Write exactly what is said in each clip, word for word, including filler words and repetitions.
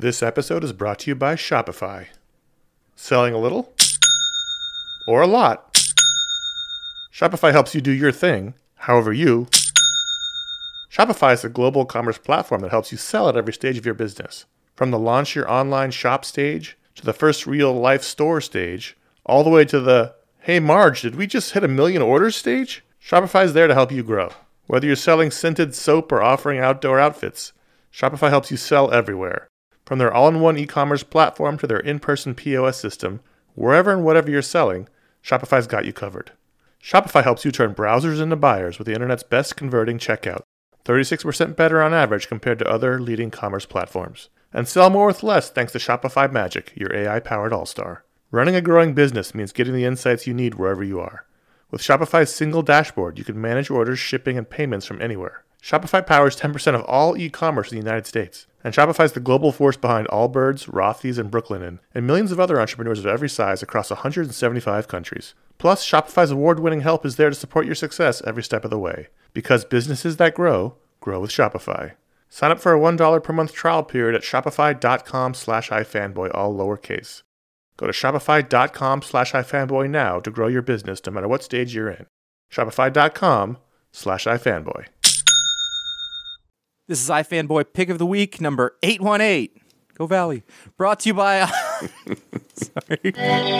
This episode is brought to you by Shopify. Selling a little? Or a lot? Shopify helps you do your thing, however you. Shopify is a global commerce platform that helps you sell at every stage of your business. From the launch your online shop stage, to the first real-life store stage, all the way to the, hey Marge, did we just hit a million orders stage? Shopify is there to help you grow. Whether you're selling scented soap or offering outdoor outfits, Shopify helps you sell everywhere. From their all-in-one e-commerce platform to their in-person P O S system, wherever and whatever you're selling, Shopify's got you covered. Shopify helps you turn browsers into buyers with the internet's best converting checkout, thirty-six percent better on average compared to other leading commerce platforms. And sell more with less thanks to Shopify Magic, your A I-powered all-star. Running a growing business means getting the insights you need wherever you are. With Shopify's single dashboard, you can manage orders, shipping, and payments from anywhere. Shopify powers ten percent of all e-commerce in the United States. And Shopify's the global force behind Allbirds, Rothy's, and Brooklinen, and millions of other entrepreneurs of every size across one hundred seventy-five countries. Plus, Shopify's award-winning help is there to support your success every step of the way. Because businesses that grow, grow with Shopify. Sign up for a one dollar per month trial period at shopify.com slash ifanboy, all lowercase. Go to shopify.com slash ifanboy now to grow your business no matter what stage you're in. Shopify.com slash ifanboy. This is iFanboy Pick of the Week, number eight one eight. Go Valley. Brought to you by... Sorry.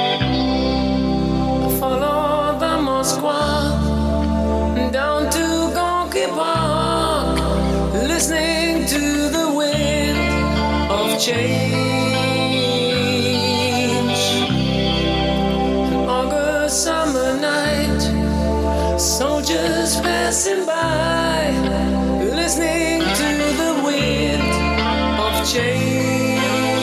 Follow the Moskwa down to Gonky Park, listening to the wind of change. An August summer night, soldiers passing by, listening to the wind of change.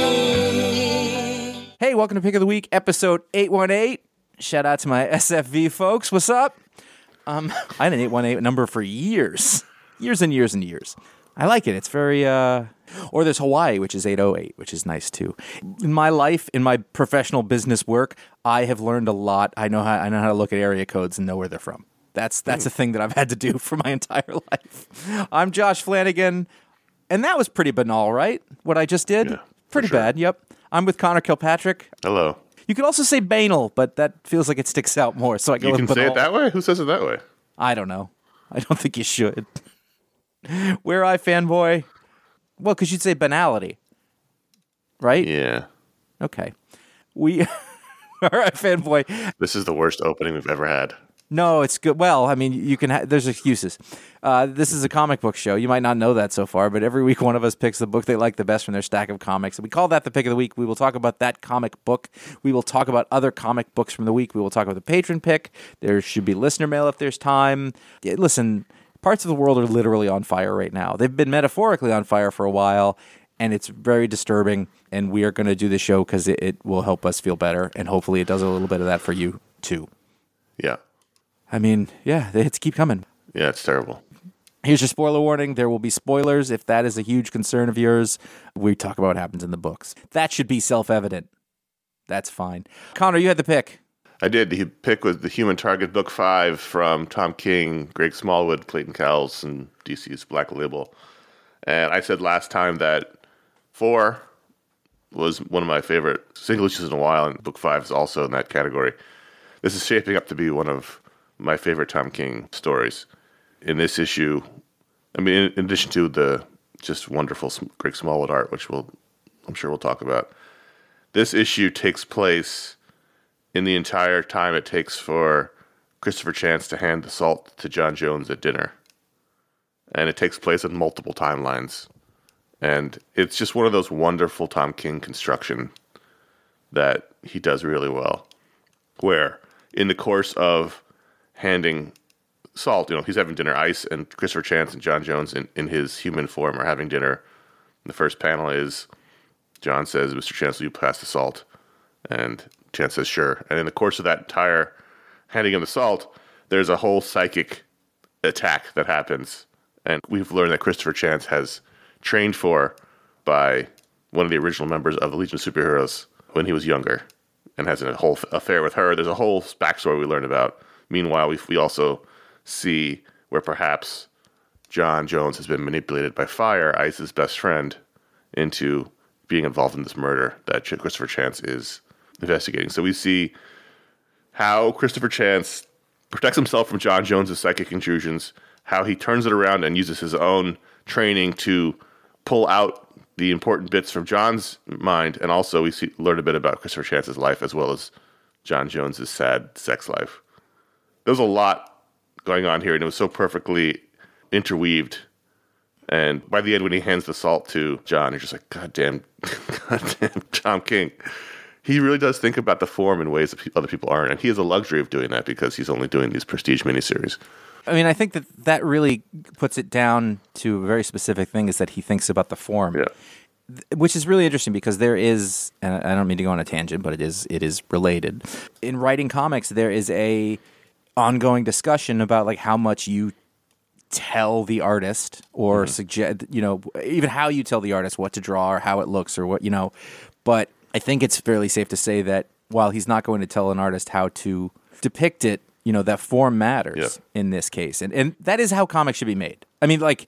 Hey, welcome to Pick of the Week, episode eight one eight. Shout out to my S F V folks. What's up? Um, I had an eight one eight number for years. Years and years and years. I like it. It's very, uh... Or there's Hawaii, which is eight oh eight, which is nice too. In my life, in my professional business work, I have learned a lot. I know how I know how to look at area codes and know where they're from. That's that's a thing that I've had to do for my entire life. I'm Josh Flanagan, and that was pretty banal, right? What I just did? Yeah, pretty sure. bad, yep. I'm with Connor Kilpatrick. Hello. You could also say banal, but that feels like it sticks out more, so I go You with can say banal. it that way? Who says it that way? I don't know. I don't think you should. Where I fanboy? Well, because you'd say banality, right? Yeah. Okay. We... All right, fanboy. This is the worst opening we've ever had. No, it's good. Well, I mean, you can. Ha- there's excuses. Uh, this is a comic book show. You might not know that so far, but every week one of us picks the book they like the best from their stack of comics. We call that the pick of the week. We will talk about that comic book. We will talk about other comic books from the week. We will talk about the patron pick. There should be listener mail if there's time. Yeah, listen, parts of the world are literally on fire right now. They've been metaphorically on fire for a while, and it's very disturbing. And we are going to do this show because it, it will help us feel better, and hopefully it does a little bit of that for you too. Yeah. I mean, yeah, the hits keep coming. Yeah, it's terrible. Here's your spoiler warning. There will be spoilers. If that is a huge concern of yours, we talk about what happens in the books. That should be self-evident. That's fine. Connor, you had the pick. I did. The pick was The Human Target, Book five from Tom King, Greg Smallwood, Clayton Cowles, and D C's Black Label. And I said last time that four was one of my favorite single issues in a while, and Book five is also in that category. This is shaping up to be one of my favorite Tom King stories. In this issue, I mean, in, in addition to the just wonderful Greg Smallwood art, which we'll, I'm sure we'll talk about, this issue takes place in the entire time it takes for Christopher Chance to hand the salt to John Jones at dinner. And it takes place in multiple timelines. And it's just one of those wonderful Tom King construction that he does really well. Where, in the course of handing salt, you know, he's having dinner, Ice and Christopher Chance and John Jones in, in his human form are having dinner. The first panel is, John says, Mister Chance, will you pass the salt? And Chance says, sure. And in the course of that entire handing him the salt, there's a whole psychic attack that happens. And we've learned that Christopher Chance has trained for by one of the original members of the Legion of Superheroes when he was younger and has a whole affair with her. There's a whole backstory we learn about. Meanwhile, we, we also see where perhaps John Jones has been manipulated by Fire, Ice's best friend, into being involved in this murder that Ch- Christopher Chance is investigating. So we see how Christopher Chance protects himself from John Jones's psychic intrusions, how he turns it around and uses his own training to pull out the important bits from John's mind, and also we see, learn a bit about Christopher Chance's life as well as John Jones's sad sex life. There was a lot going on here, and it was so perfectly interweaved. And by the end, when he hands the salt to John, you're just like, God damn, God damn, Tom King. He really does think about the form in ways that pe- other people aren't, and he has the luxury of doing that because he's only doing these prestige miniseries. I mean, I think that that really puts it down to a very specific thing, is that he thinks about the form. Yeah. Which is really interesting because there is, and I don't mean to go on a tangent, but it is it is related. In writing comics, there is a ongoing discussion about like how much you tell the artist or mm-hmm. suggest, you know, even how you tell the artist what to draw or how it looks or what, you know. But I think it's fairly safe to say that while he's not going to tell an artist how to depict it, you know, that form matters yeah. in this case. And and that is how comics should be made. I mean, like,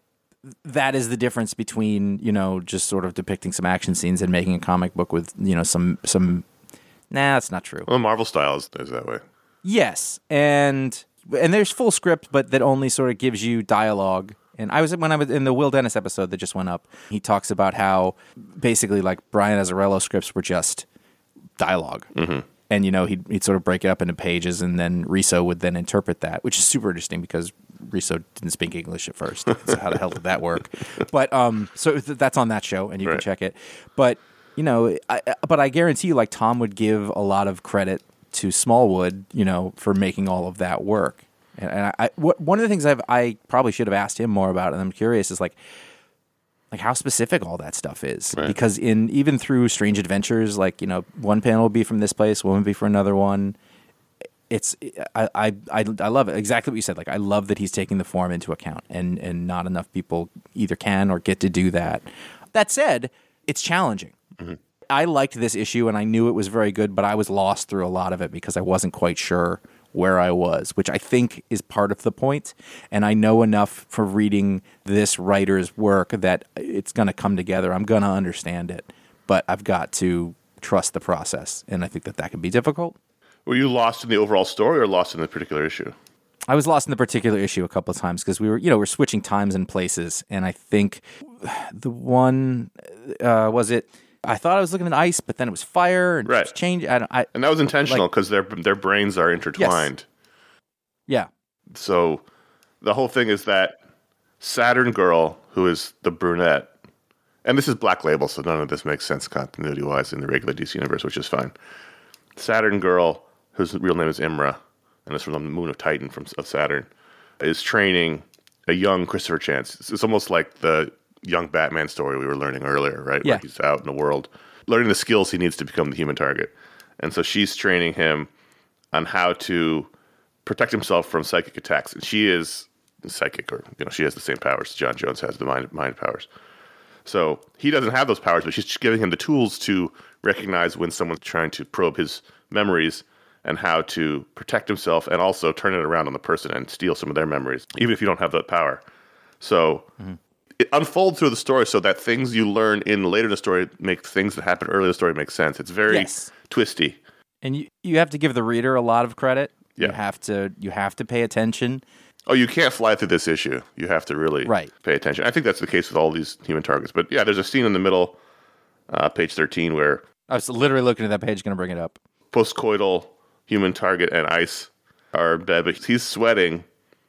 that is the difference between, you know, just sort of depicting some action scenes and making a comic book with, you know, some, some, nah, that's not true. Well, Marvel style is, is that way. Yes. And, and there's full script, but that only sort of gives you dialogue. And I was, when I was in the Will Dennis episode that just went up, he talks about how basically like Brian Azzarello scripts were just dialogue. Mm-hmm. And, you know, he'd, he'd sort of break it up into pages, and then Riso would then interpret that, which is super interesting because Riso didn't speak English at first. So how the hell did that work? But um, so th- that's on that show, and you right. can check it. But, you know, I, but I guarantee you, like, Tom would give a lot of credit to Smallwood, you know, for making all of that work. And, and I, I, what, one of the things I've, I probably should have asked him more about, and I'm curious, is like, like how specific all that stuff is. Right. Because in even through Strange Adventures, like, you know, one panel will be from this place, one will be for another one. It's I, I I I love it. Exactly what you said. Like, I love that he's taking the form into account, and and not enough people either can or get to do that. That said, it's challenging. Mm-hmm. I liked this issue, and I knew it was very good, but I was lost through a lot of it because I wasn't quite sure where I was, which I think is part of the point. And I know enough from reading this writer's work that it's going to come together. I'm going to understand it, but I've got to trust the process. And I think that that can be difficult. Were you lost in the overall story or lost in the particular issue? I was lost in the particular issue a couple of times because we were, you know, we're switching times and places. And I think the one, uh, was it, I thought I was looking at ice, but then it was fire and right. it changed. I, I, and that was intentional because like, their their brains are intertwined. Yes. Yeah. So the whole thing is that Saturn Girl, who is the brunette, and this is Black Label, so none of this makes sense continuity-wise in the regular D C universe, which is fine. Saturn Girl, whose real name is Imra, and is from the moon of Titan from of Saturn, is training a young Christopher Chance. It's, it's almost like the young Batman story we were learning earlier, right? Yeah. Where he's out in the world, learning the skills he needs to become the human target. And so she's training him on how to protect himself from psychic attacks. And she is psychic, or, you know, she has the same powers John Jones has, the mind, mind powers. So he doesn't have those powers, but she's giving him the tools to recognize when someone's trying to probe his memories and how to protect himself, and also turn it around on the person and steal some of their memories, even if you don't have that power. So mm-hmm. it unfolds through the story so that things you learn in later in the story make things that happen earlier in the story make sense. It's very yes. twisty. And you, you have to give the reader a lot of credit. Yeah. You have to you have to pay attention. Oh, you can't fly through this issue. You have to really right. pay attention. I think that's the case with all these human targets. But yeah, there's a scene in the middle, uh, page thirteen, where I was literally looking at that page, going to bring it up. Postcoital human target and Ice are in bed, but he's sweating,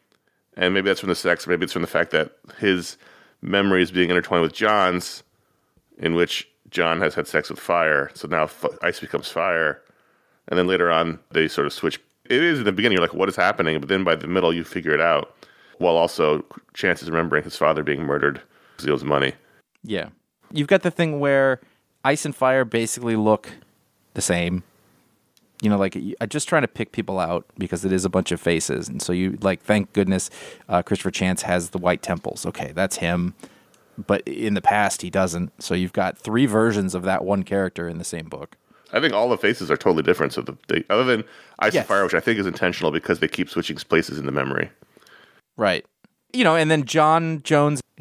and maybe that's from the sex, maybe it's from the fact that his memory is being intertwined with John's, in which John has had sex with Fire, so now f- Ice becomes Fire, and then later on they sort of switch. It is in the beginning, you're like, what is happening? But then by the middle, you figure it out, while also Chance is remembering his father being murdered because he owes money. Yeah. You've got the thing where Ice and Fire basically look the same. You know, like, I'm just trying to pick people out because it is a bunch of faces. And so you, like, thank goodness uh, Christopher Chance has the white temples. Okay, that's him. But in the past, he doesn't. So you've got three versions of that one character in the same book. I think all the faces are totally different. So the, they, other than Ice yes. and Fire, which I think is intentional because they keep switching places in the memory. Right. You know, and then John Jones,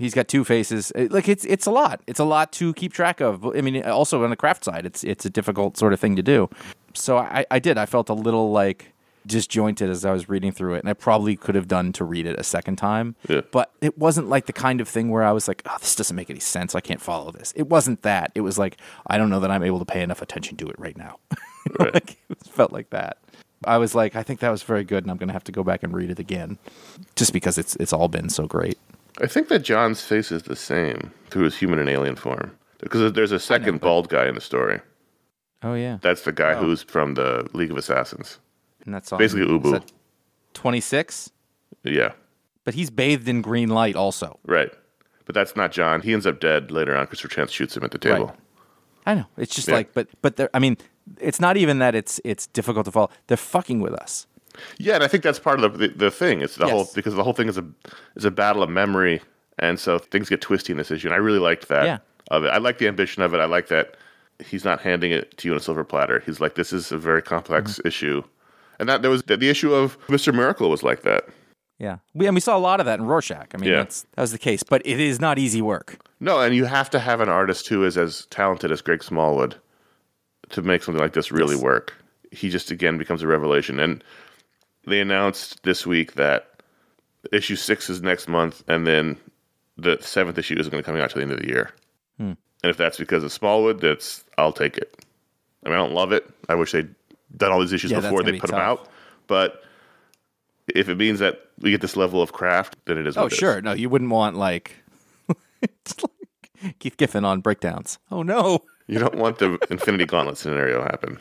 He's got two faces. It- Like it's it's a lot. It's a lot to keep track of. I mean, also on the craft side, it's it's a difficult sort of thing to do. So I, I did. I felt a little like disjointed as I was reading through it, and I probably could have done to read it a second time. Yeah. But it wasn't like the kind of thing where I was like, oh, this doesn't make any sense. I can't follow this. It wasn't that. It was like, I don't know that I'm able to pay enough attention to it right now. You know, Right. like, it felt like that. I was like, I think that was very good, and I'm going to have to go back and read it again, just because it's it's all been so great. I think that John's face is the same through his human and alien form. Because there's a second but- bald guy in the story. Oh yeah, That's the guy who's from the League of Assassins. and that's on, Basically Ubu. twenty-six, Yeah, but he's bathed in green light also. right. But that's not John. He ends up dead later on. Christopher Chance shoots him at the table. Right. I know. It's just Yeah. like, but but there. I mean, it's not even that it's it's difficult to follow. They're fucking with us. Yeah, and I think that's part of the the, the thing. It's the Yes. whole because the whole thing is a is a battle of memory, and so things get twisty in this issue. And I really liked that Yeah. of it. I like the ambition of it. I like that he's not handing it to you on a silver platter. He's like, this is a very complex Mm-hmm. issue, and that there was the, the issue of Mister Miracle was like that. Yeah, we and we saw a lot of that in Rorschach. I mean, Yeah. that's that was the case. But it is not easy work. No, and you have to have an artist who is as talented as Greg Smallwood to make something like this really Yes. work. He just again becomes a revelation. And they announced this week that issue six is next month, and then the seventh issue is going to come out to the end of the year. Hmm. And if that's because of Smallwood, that's I'll take it. I mean, I don't love it. I wish they'd done all these issues Yeah, that's before gonna they be put them tough. out. But if it means that we get this level of craft, then it is. Oh what it is. sure, no, you wouldn't want like, it's like Keith Giffen on breakdowns. Oh no. You don't want the Infinity Gauntlet scenario happen,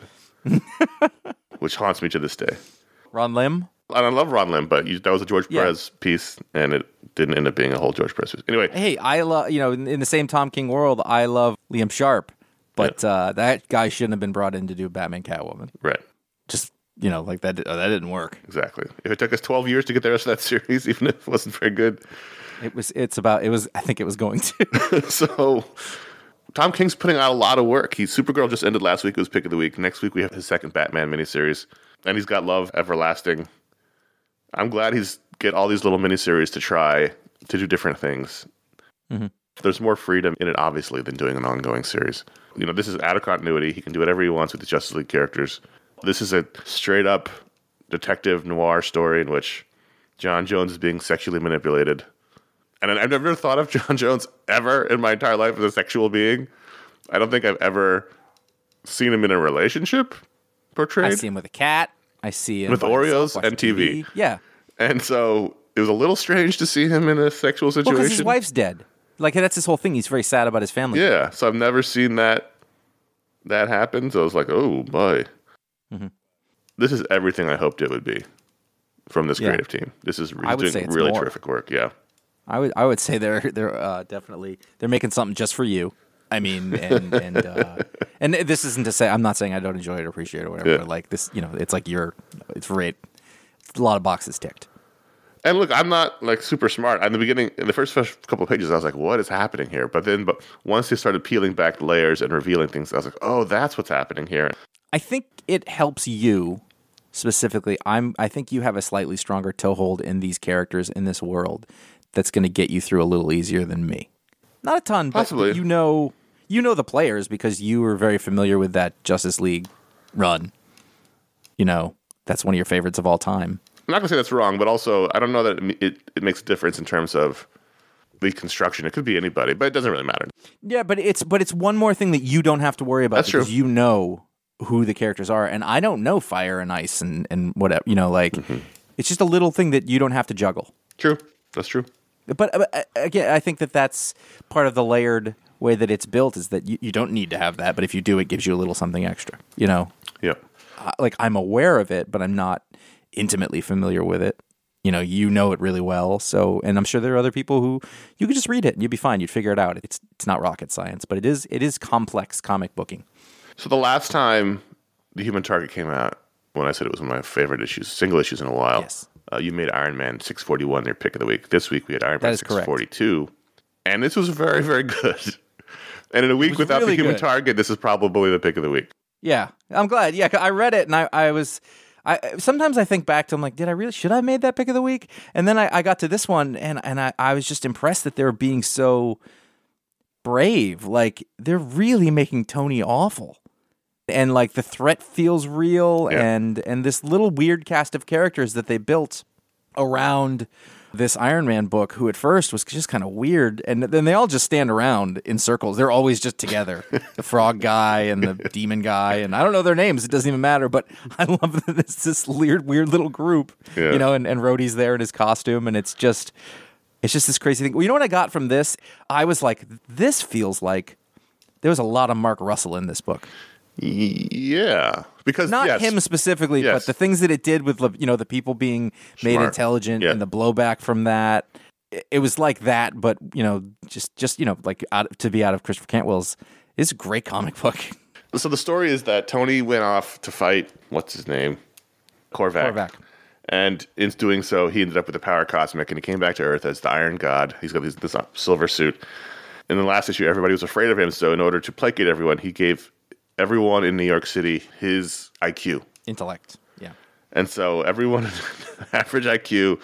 which haunts me to this day. Ron Lim. And I love Ron Lim, but you, that was a George Yeah. Perez piece, and it didn't end up being a whole George Perez piece. Anyway, Hey, I love you know in, in the same Tom King world, I love Liam Sharp, but uh, that guy shouldn't have been brought in to do Batman Catwoman. right, Just you know like that. Oh, that didn't work. exactly. If it took us twelve years to get the rest of that series, even if it wasn't very good, It was. It's about. It was. I think it was going to. so Tom King's putting out a lot of work. He Supergirl just ended last week. It was pick of the week. Next week we have his second Batman miniseries, and he's got Love Everlasting. I'm glad he's get all these little miniseries to try to do different things. Mm-hmm. There's more freedom in it, obviously, than doing an ongoing series. You know, this is out of continuity. He can do whatever he wants with the Justice League characters. This is a straight up detective noir story in which John Jones is being sexually manipulated. And I've never thought of John Jones ever in my entire life as a sexual being. I don't think I've ever seen him in a relationship portrayed. I see him with a cat. I see him With by Oreos himself watching and T V. Yeah. And so it was a little strange to see him in a sexual Well, situation. because his wife's dead. Like that's his whole thing. He's very sad about his family. Yeah, so I've never seen that that happen. So I was like, oh boy, Mm-hmm. this is everything I hoped it would be from this Yeah. creative team. This is I would doing say it's really more. terrific work. Yeah, I would. I would say they're they're uh, definitely they're making something just for you. I mean, and and uh, and this isn't to say I'm not saying I don't enjoy it or appreciate it or whatever. Yeah. But like this, you know, it's like you're it's great. It's a lot of boxes ticked. and look, I'm not like super smart. In the beginning, in the first first couple of pages, I was like, what is happening here? But then, but once they started peeling back layers and revealing things, I was like, oh, that's what's happening here. I think it helps you specifically. I'm. I think you have a slightly stronger toehold in these characters in this world. That's going to get you through a little easier than me. Not a ton, but Possibly. you know, you know the players because you were very familiar with that Justice League run. You know, that's one of your favorites of all time. I'm not gonna say that's wrong, but also I don't know that it, it, it makes a difference in terms of the construction. It could be anybody, but it doesn't really matter. Yeah, but it's but it's one more thing that you don't have to worry about That's because true. you know who the characters are, and I don't know Fire and Ice and and whatever. You know, like Mm-hmm. it's just a little thing that you don't have to juggle. True, that's true. But uh, again, I think that that's part of the layered way that it's built is that you, you don't need to have that, but if you do, it gives you a little something extra. You know, Yeah. Uh, like I'm aware of it, but I'm not intimately familiar with it. You know, you know it really well. So, and I'm sure there are other people who you could just read it and you'd be fine. You'd figure it out. It's it's not rocket science, but it is it is complex comic booking. So the last time the Human Target came out, when I said it was one of my favorite issues, single issues in a while, Yes. uh, you made Iron Man six forty-one your pick of the week. This week we had Iron That Man is correct. six forty-two, and this was very, very good. And in a week was without really the Human good. Target, this is probably the pick of the week. Yeah, I'm glad. Yeah, 'cause I read it and I, I was I sometimes I think back to, I'm like, did I really, should I have made that pick of the week? And then I, I got to this one, and, and I, I was just impressed that they were being so brave. Like, they're really making Tony awful. And, like, the threat feels real, Yeah. and and this little weird cast of characters that they built around this Iron Man book, who at first was just kind of weird, and then they all just stand around in circles. They're always just together. The frog guy and the demon guy, and I don't know their names. It doesn't even matter, but I love that it's this weird, weird little group, Yeah. you know, and, and Rhodey's there in his costume, and it's just, it's just this crazy thing. Well, you know what I got from this? I was like, this feels like there was a lot of Mark Russell in this book. Yeah, because Not yes, him specifically, Yes. but the things that it did with, you know, the people being made Smart. intelligent Yeah. and the blowback from that. It- It was like that, but, you know, just, just you know, like out, to be out of Christopher Cantwell's is a great comic book. So the story is that Tony went off to fight, what's his name? Korvac. Korvac. And in doing so, he ended up with the power cosmic, and he came back to Earth as the Iron God. He's got this, this silver suit. In the last issue, everybody was afraid of him, so in order to placate everyone, he gave everyone in New York City his I Q. Intellect. Yeah. And so everyone, average I Q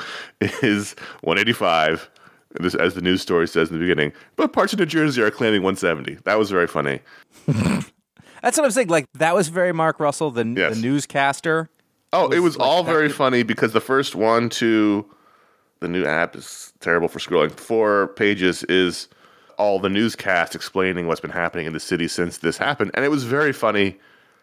is one eighty-five, this, as the news story says in the beginning. But parts of New Jersey are claiming one seventy. That was very funny. That's what I'm saying. Like, that was very Mark Russell, the, Yes. the newscaster. Oh, it was like all that- very funny because the first one to the new app is terrible for scrolling. Four pages is all the newscast explaining what's been happening in the city since this happened. And it was very funny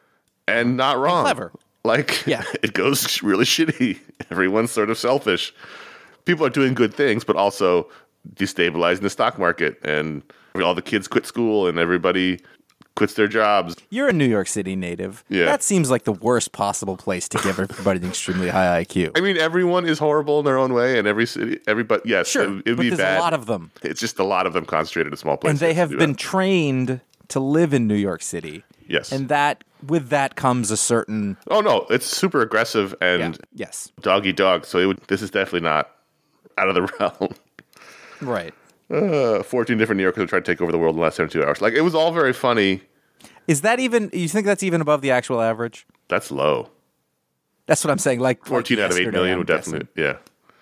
and not wrong. clever. Like, Yeah. it goes really shitty. Everyone's sort of selfish. People are doing good things, but also destabilizing the stock market. And all the kids quit school and everybody quits their jobs. You're a New York City native. Yeah. That seems like the worst possible place to give everybody an extremely high I Q. I mean, everyone is horrible in their own way, and every city, everybody, yes, Sure, it, would- it would but be there's bad. a lot of them. It's just a lot of them concentrated in small places. And they have to do been that. trained to live in New York City. Yes. And that, with that comes a certain, Oh no, it's super aggressive and yeah, yes, dog eat dog. So it would, this is definitely not out of the realm. right. Uh, Fourteen different New Yorkers have tried to take over the world in the last seventy-two hours. Like, it was all very funny. Is that even, you think that's even above the actual average? That's low. That's what I'm saying. Like Fourteen like out of eight yesterday, million I'm would guessing. definitely, yeah.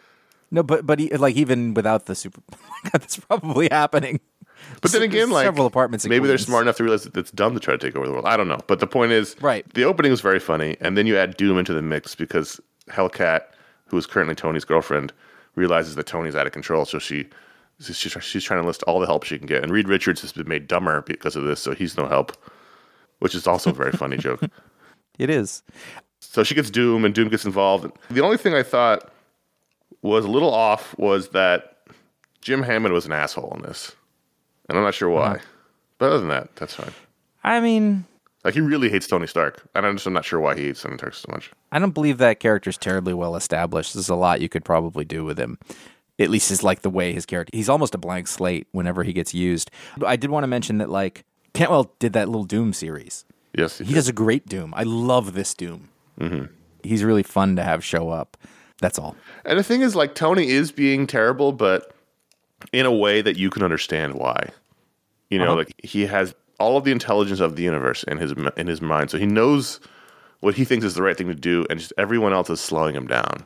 No, but but e- like even without the super, that's probably happening. But then There's again, like several apartments. in maybe they're Queens. smart enough to realize that it's dumb to try to take over the world. I don't know. But the point is, Right. the opening was very funny, and then you add Doom into the mix because Hellcat, who is currently Tony's girlfriend, realizes that Tony's out of control. So she she's, she's trying to enlist all the help she can get. And Reed Richards has been made dumber because of this, so he's no help, which is also a very funny joke. It is. So she gets Doom, and Doom gets involved. The only thing I thought was a little off was that Jim Hammond was an asshole in this. And I'm not sure why. But other than that, that's fine. I mean, Like, he really hates Tony Stark. And I'm just I'm not sure why he hates Tony Stark so much. I don't believe that character's terribly well established. There's a lot you could probably do with him. At least is like the way his character. He's almost a blank slate whenever he gets used. I did want to mention that like Cantwell did that little Doom series. Yes, he, He did. does a great Doom. I love this Doom. Mm-hmm. He's really fun to have show up. That's all. And the thing is, like, Tony is being terrible, but in a way that you can understand why. You know, Uh-huh. like, he has all of the intelligence of the universe in his in his mind, so he knows what he thinks is the right thing to do, and just everyone else is slowing him down.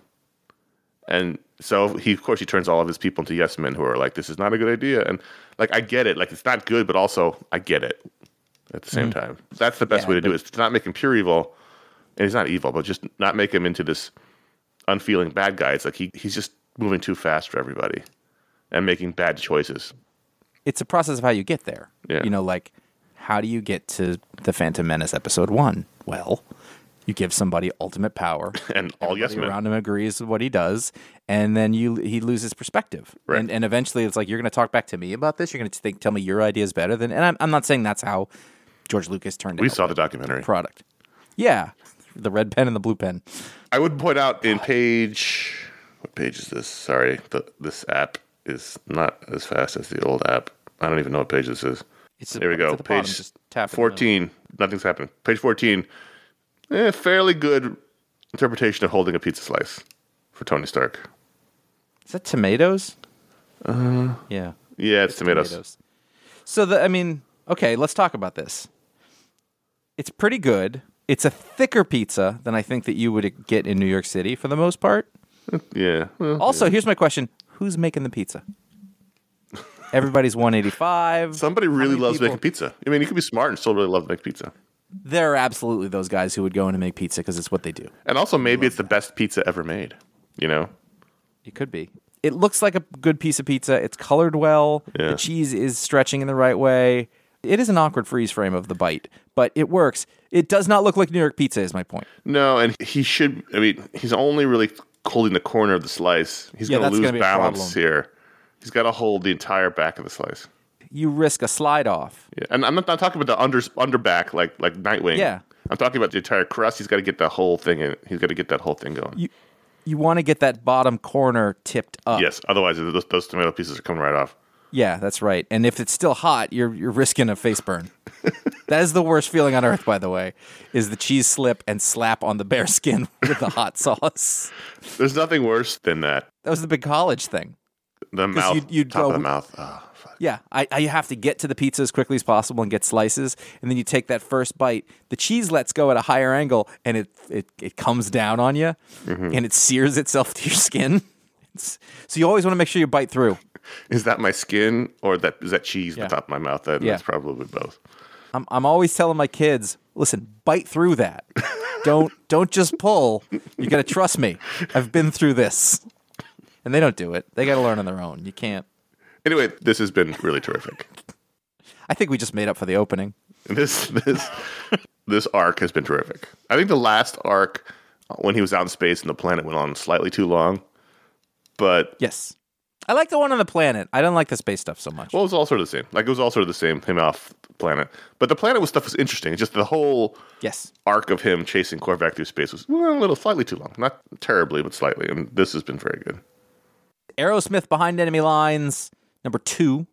And so he, of course, he turns all of his people into yes men who are like, "This is not a good idea," and like, I get it, like, it's not good, but also I get it at the same time. That's the best Yeah, way to do but- it: is to not make him pure evil, and he's not evil, but just not make him into this unfeeling bad guy. It's like he he's just moving too fast for everybody and making bad choices. It's a process of how you get there. Yeah. You know, like, how do you get to the Phantom Menace episode one? Well, you give somebody ultimate power. And all yes Everybody men. around him agrees with what he does, and then you he loses perspective. Right. And, and eventually it's like, you're going to talk back to me about this? You're going to think, tell me your idea is better than... And I'm, I'm not saying that's how George Lucas turned We out saw the documentary. product. Yeah. The red pen and the blue pen. I would point out in page, what page is this? Sorry, the, this app is not as fast as the old app. I don't even know what page this is. It's There we it's go. at the bottom, Page just tap it in the- fourteen. Nothing's happening. Page fourteen. Eh, fairly good interpretation of holding a pizza slice for Tony Stark. Is that tomatoes? Uh, yeah. Yeah, it's tomatoes. So the I mean, okay, let's talk about this. It's pretty good. It's a thicker pizza than I think that you would get in New York City for the most part. Yeah. Well, Also, yeah. here's my question. Who's making the pizza? Everybody's one eighty-five. Somebody really many loves people- making pizza. I mean, you could be smart and still really love to make pizza. There are absolutely those guys who would go in and make pizza because it's what they do. And also, maybe it's the best pizza ever made. You know? It could be. It looks like a good piece of pizza. It's colored well. Yeah. The cheese is stretching in the right way. It is an awkward freeze frame of the bite, but it works. It does not look like New York pizza is my point. No, and he should, I mean, he's only really holding the corner of the slice. He's Yeah, going to that's lose gonna be a balance problem. here. He's got to hold the entire back of the slice. You risk a slide off. Yeah. And I'm not, not talking about the under under back like like Nightwing. Yeah. I'm talking about the entire crust. He's got to get the whole thing in. He's got to get that whole thing going. You you want to get that bottom corner tipped up. Yes. Otherwise, those, those tomato pieces are coming right off. Yeah, that's right. And if it's still hot, you're you're risking a face burn. That is the worst feeling on earth, by the way, is the cheese slip and slap on the bare skin with the hot sauce. There's nothing worse than that. That was the big college thing. The mouth, you'd- you'd top go- of the mouth. Oh, fuck. Yeah, I, I have to get to the pizza as quickly as possible and get slices, and then you take that first bite. The cheese lets go at a higher angle, and it it, it comes down on you, Mm-hmm. and it sears itself to your skin. It's, so you always want to make sure you bite through. Is that my skin or that is that cheese Yeah. at the top of my mouth? That, Yeah. That's probably both. I'm I'm always telling my kids, listen, bite through that. don't don't just pull. You got to trust me. I've been through this, and they don't do it. They got to learn on their own. You can't. Anyway, this has been really terrific. I think we just made up for the opening. This this this arc has been terrific. I think the last arc when he was out in space and the planet went on slightly too long, but Yes, I like the one on the planet. I don't like the space stuff so much. well, it was all sort of the same. Like it was all sort of the same. Him off the planet, but the planet was stuff was interesting. It's just the whole Yes. arc of him chasing Korvac through space was well, a little slightly too long. Not terribly, but slightly. And this has been very good. Aerosmith Behind Enemy Lines, number two.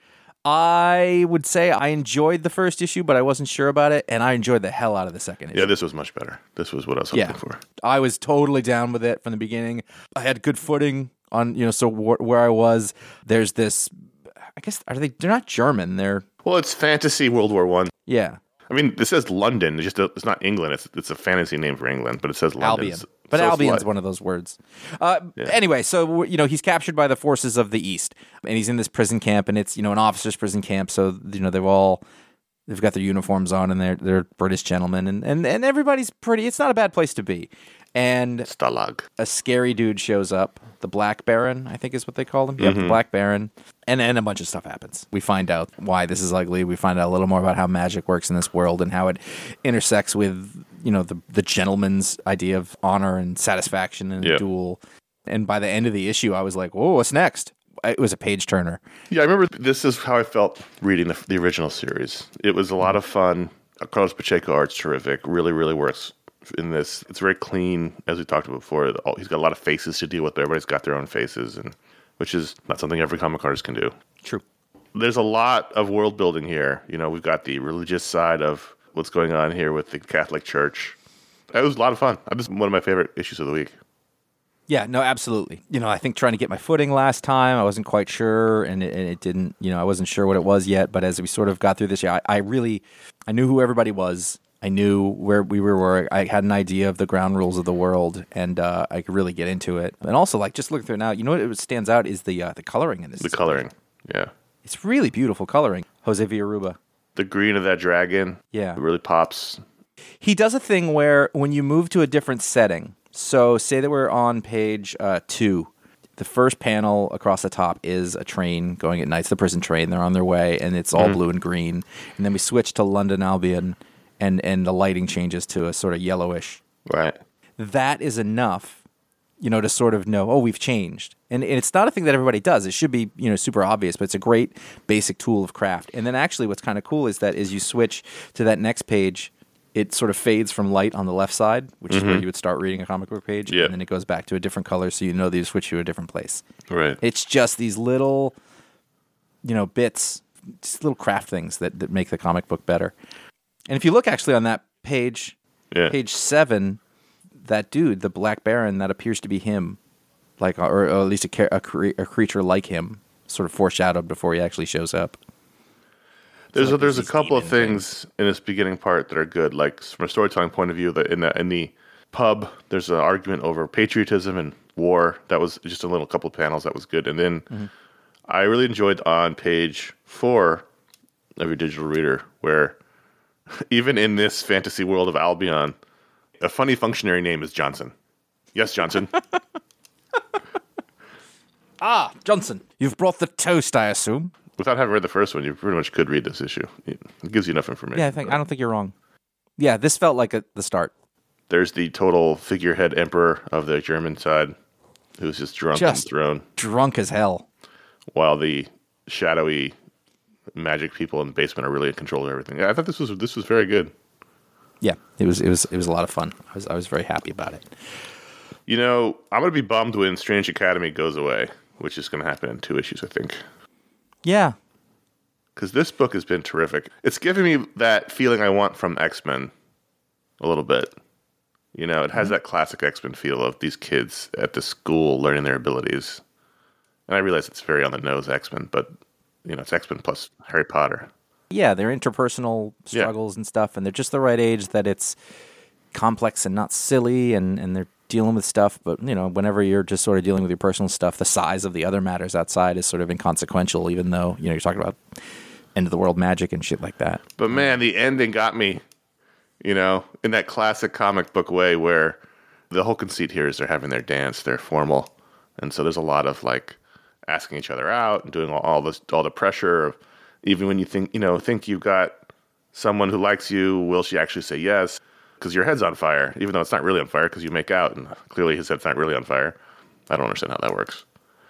I would say I enjoyed the first issue, but I wasn't sure about it, and I enjoyed the hell out of the second issue. Yeah, this was much better. This was what I was hoping Yeah. for. I was totally down with it from the beginning. I had good footing on, you know, so wh- where I was, there's this, I guess, are they, they're not German, they're, Well, it's fantasy World War One. yeah, I mean, this says London. It's just a, it's not England. It's it's a fantasy name for England, but it says London. Albion. So But it's Albion's like- one of those words. Uh, Anyway, so, you know, he's captured by the forces of the East, and he's in this prison camp, and it's, you know, an officer's prison camp, so, you know, they've all, they've got their uniforms on, and they're, they're British gentlemen, and, and, and everybody's pretty, it's not a bad place to be. And Stalag. a scary dude shows up, the Black Baron, I think is what they call him. Yep, the Black Baron. And then a bunch of stuff happens. We find out why this is ugly. We find out a little more about how magic works in this world and how it intersects with, you know, the the gentleman's idea of honor and satisfaction in a Yep. duel. And by the end of the issue, I was like, whoa, what's next? It was a page turner. Yeah, I remember this is how I felt reading the, the original series. It was a lot of fun. Carlos Pacheco art's terrific. Really, really works in this. It's very clean, as we talked about before. He's got a lot of faces to deal with, but everybody's got their own faces, and which is not something every comic artist can do. True. There's a lot of world building here. You know, we've got the religious side of what's going on here with the Catholic Church. It was a lot of fun. This is one of my favorite issues of the week. Yeah, no, absolutely. You know, I think trying to get my footing last time, I wasn't quite sure, and it, and it didn't, you know, I wasn't sure what it was yet, but as we sort of got through this, yeah, I, I really, I knew who everybody was. I knew where we were. I had an idea of the ground rules of the world, and uh, I could really get into it. And also, like, just looking through it now, you know what stands out is the uh, the coloring in this. The coloring, yeah. It's really beautiful coloring. Jose Villaruba. The green of that dragon, Yeah. it really pops. He does a thing where when you move to a different setting, so say that we're on page uh, two, the first panel across the top is a train going at night. It's the prison train. They're on their way, and it's all blue and green. And then we switch to London Albion, and, and the lighting changes to a sort of yellowish. Right. That is enough, you know, to sort of know, oh, we've changed. And, and it's not a thing that everybody does. It should be, you know, super obvious, but it's a great basic tool of craft. And then actually what's kind of cool is that as you switch to that next page, it sort of fades from light on the left side, which is where you would start reading a comic book page, Yeah. and then it goes back to a different color, so you know that you switch to a different place. Right. It's just these little, you know, bits, just little craft things that, that make the comic book better. And if you look actually on that page, Yeah. page seven, that dude, the Black Baron, that appears to be him, like, or, or at least a, ca- a, cre- a creature like him, sort of foreshadowed before he actually shows up. There's a, like there's a these couple of demon things in this beginning part that are good. Like from a storytelling point of view, that in the in the pub, there's an argument over patriotism and war. That was just a little couple of panels that was good. And then mm-hmm. I really enjoyed on page four of your digital reader, where even in this fantasy world of Albion, a funny functionary name is Johnson. Yes, Johnson. Ah, Johnson, you've brought the toast, I assume. Without having read the first one, you pretty much could read this issue. It gives you enough information. Yeah, I think I don't think you're wrong. Yeah, this felt like a, the start. There's the total figurehead emperor of the German side, who's just drunk just on the throne, drunk as hell, while the shadowy magic people in the basement are really in control of everything. Yeah, I thought this was this was very good. Yeah, it was it was it was a lot of fun. I was I was very happy about it. You know, I'm gonna be bummed when Strange Academy goes away, which is gonna happen in two issues, I think. Yeah. Because this book has been terrific. It's giving me that feeling I want from X-Men a little bit. You know, it has mm-hmm. that classic X-Men feel of these kids at the school learning their abilities. And I realize it's very on the nose X-Men, but, you know, it's X-Men plus Harry Potter. Yeah, they're interpersonal struggles yeah. and stuff, and they're just the right age that it's complex and not silly, and, and they're dealing with stuff, but, you know, whenever you're just sort of dealing with your personal stuff, the size of the other matters outside is sort of inconsequential, even though, you know, you're talking about end-of-the-world magic and shit like that. But, man, the ending got me, you know, in that classic comic book way where the whole conceit here is they're having their dance, they're formal, and so there's a lot of, like, asking each other out and doing all, all this, all the pressure of, even when you think, you know, think you've got someone who likes you, will she actually say yes? Because your head's on fire, even though it's not really on fire because you make out, and clearly his head's not really on fire. I don't understand how that works.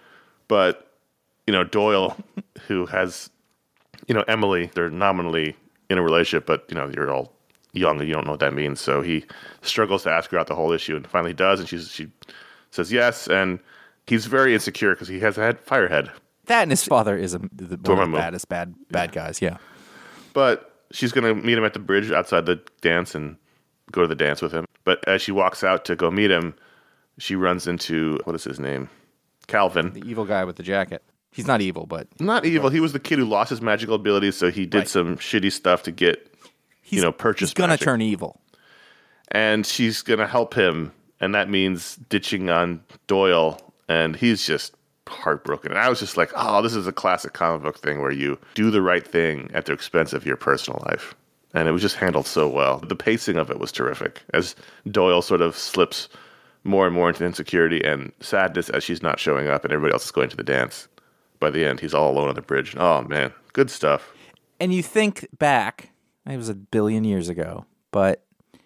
But, you know, Doyle, who has, you know, Emily, they're nominally in a relationship, but, you know, you're all young and you don't know what that means. So he struggles to ask her out the whole issue, and finally does, and she's, she says yes, and he's very insecure because he has a head, fire head. That and his father is a, the, one of the baddest bad, bad yeah. guys, yeah. But she's going to meet him at the bridge outside the dance and go to the dance with him. But as she walks out to go meet him, she runs into, what is his name? Calvin. The evil guy with the jacket. He's not evil, but... Not evil. He was the kid who lost his magical abilities, so he did right. some shitty stuff to get, he's, you know, purchase He's going to magic. turn evil. And she's going to help him, and that means ditching on Doyle, and he's just heartbroken. And I was just like, oh, this is a classic comic book thing where you do the right thing at the expense of your personal life. And it was just handled so well. The pacing of it was terrific as Doyle sort of slips more and more into insecurity and sadness as she's not showing up and everybody else is going to the dance. By the end, he's all alone on the bridge. Oh, man. Good stuff. And you think back, it was a billion years ago, but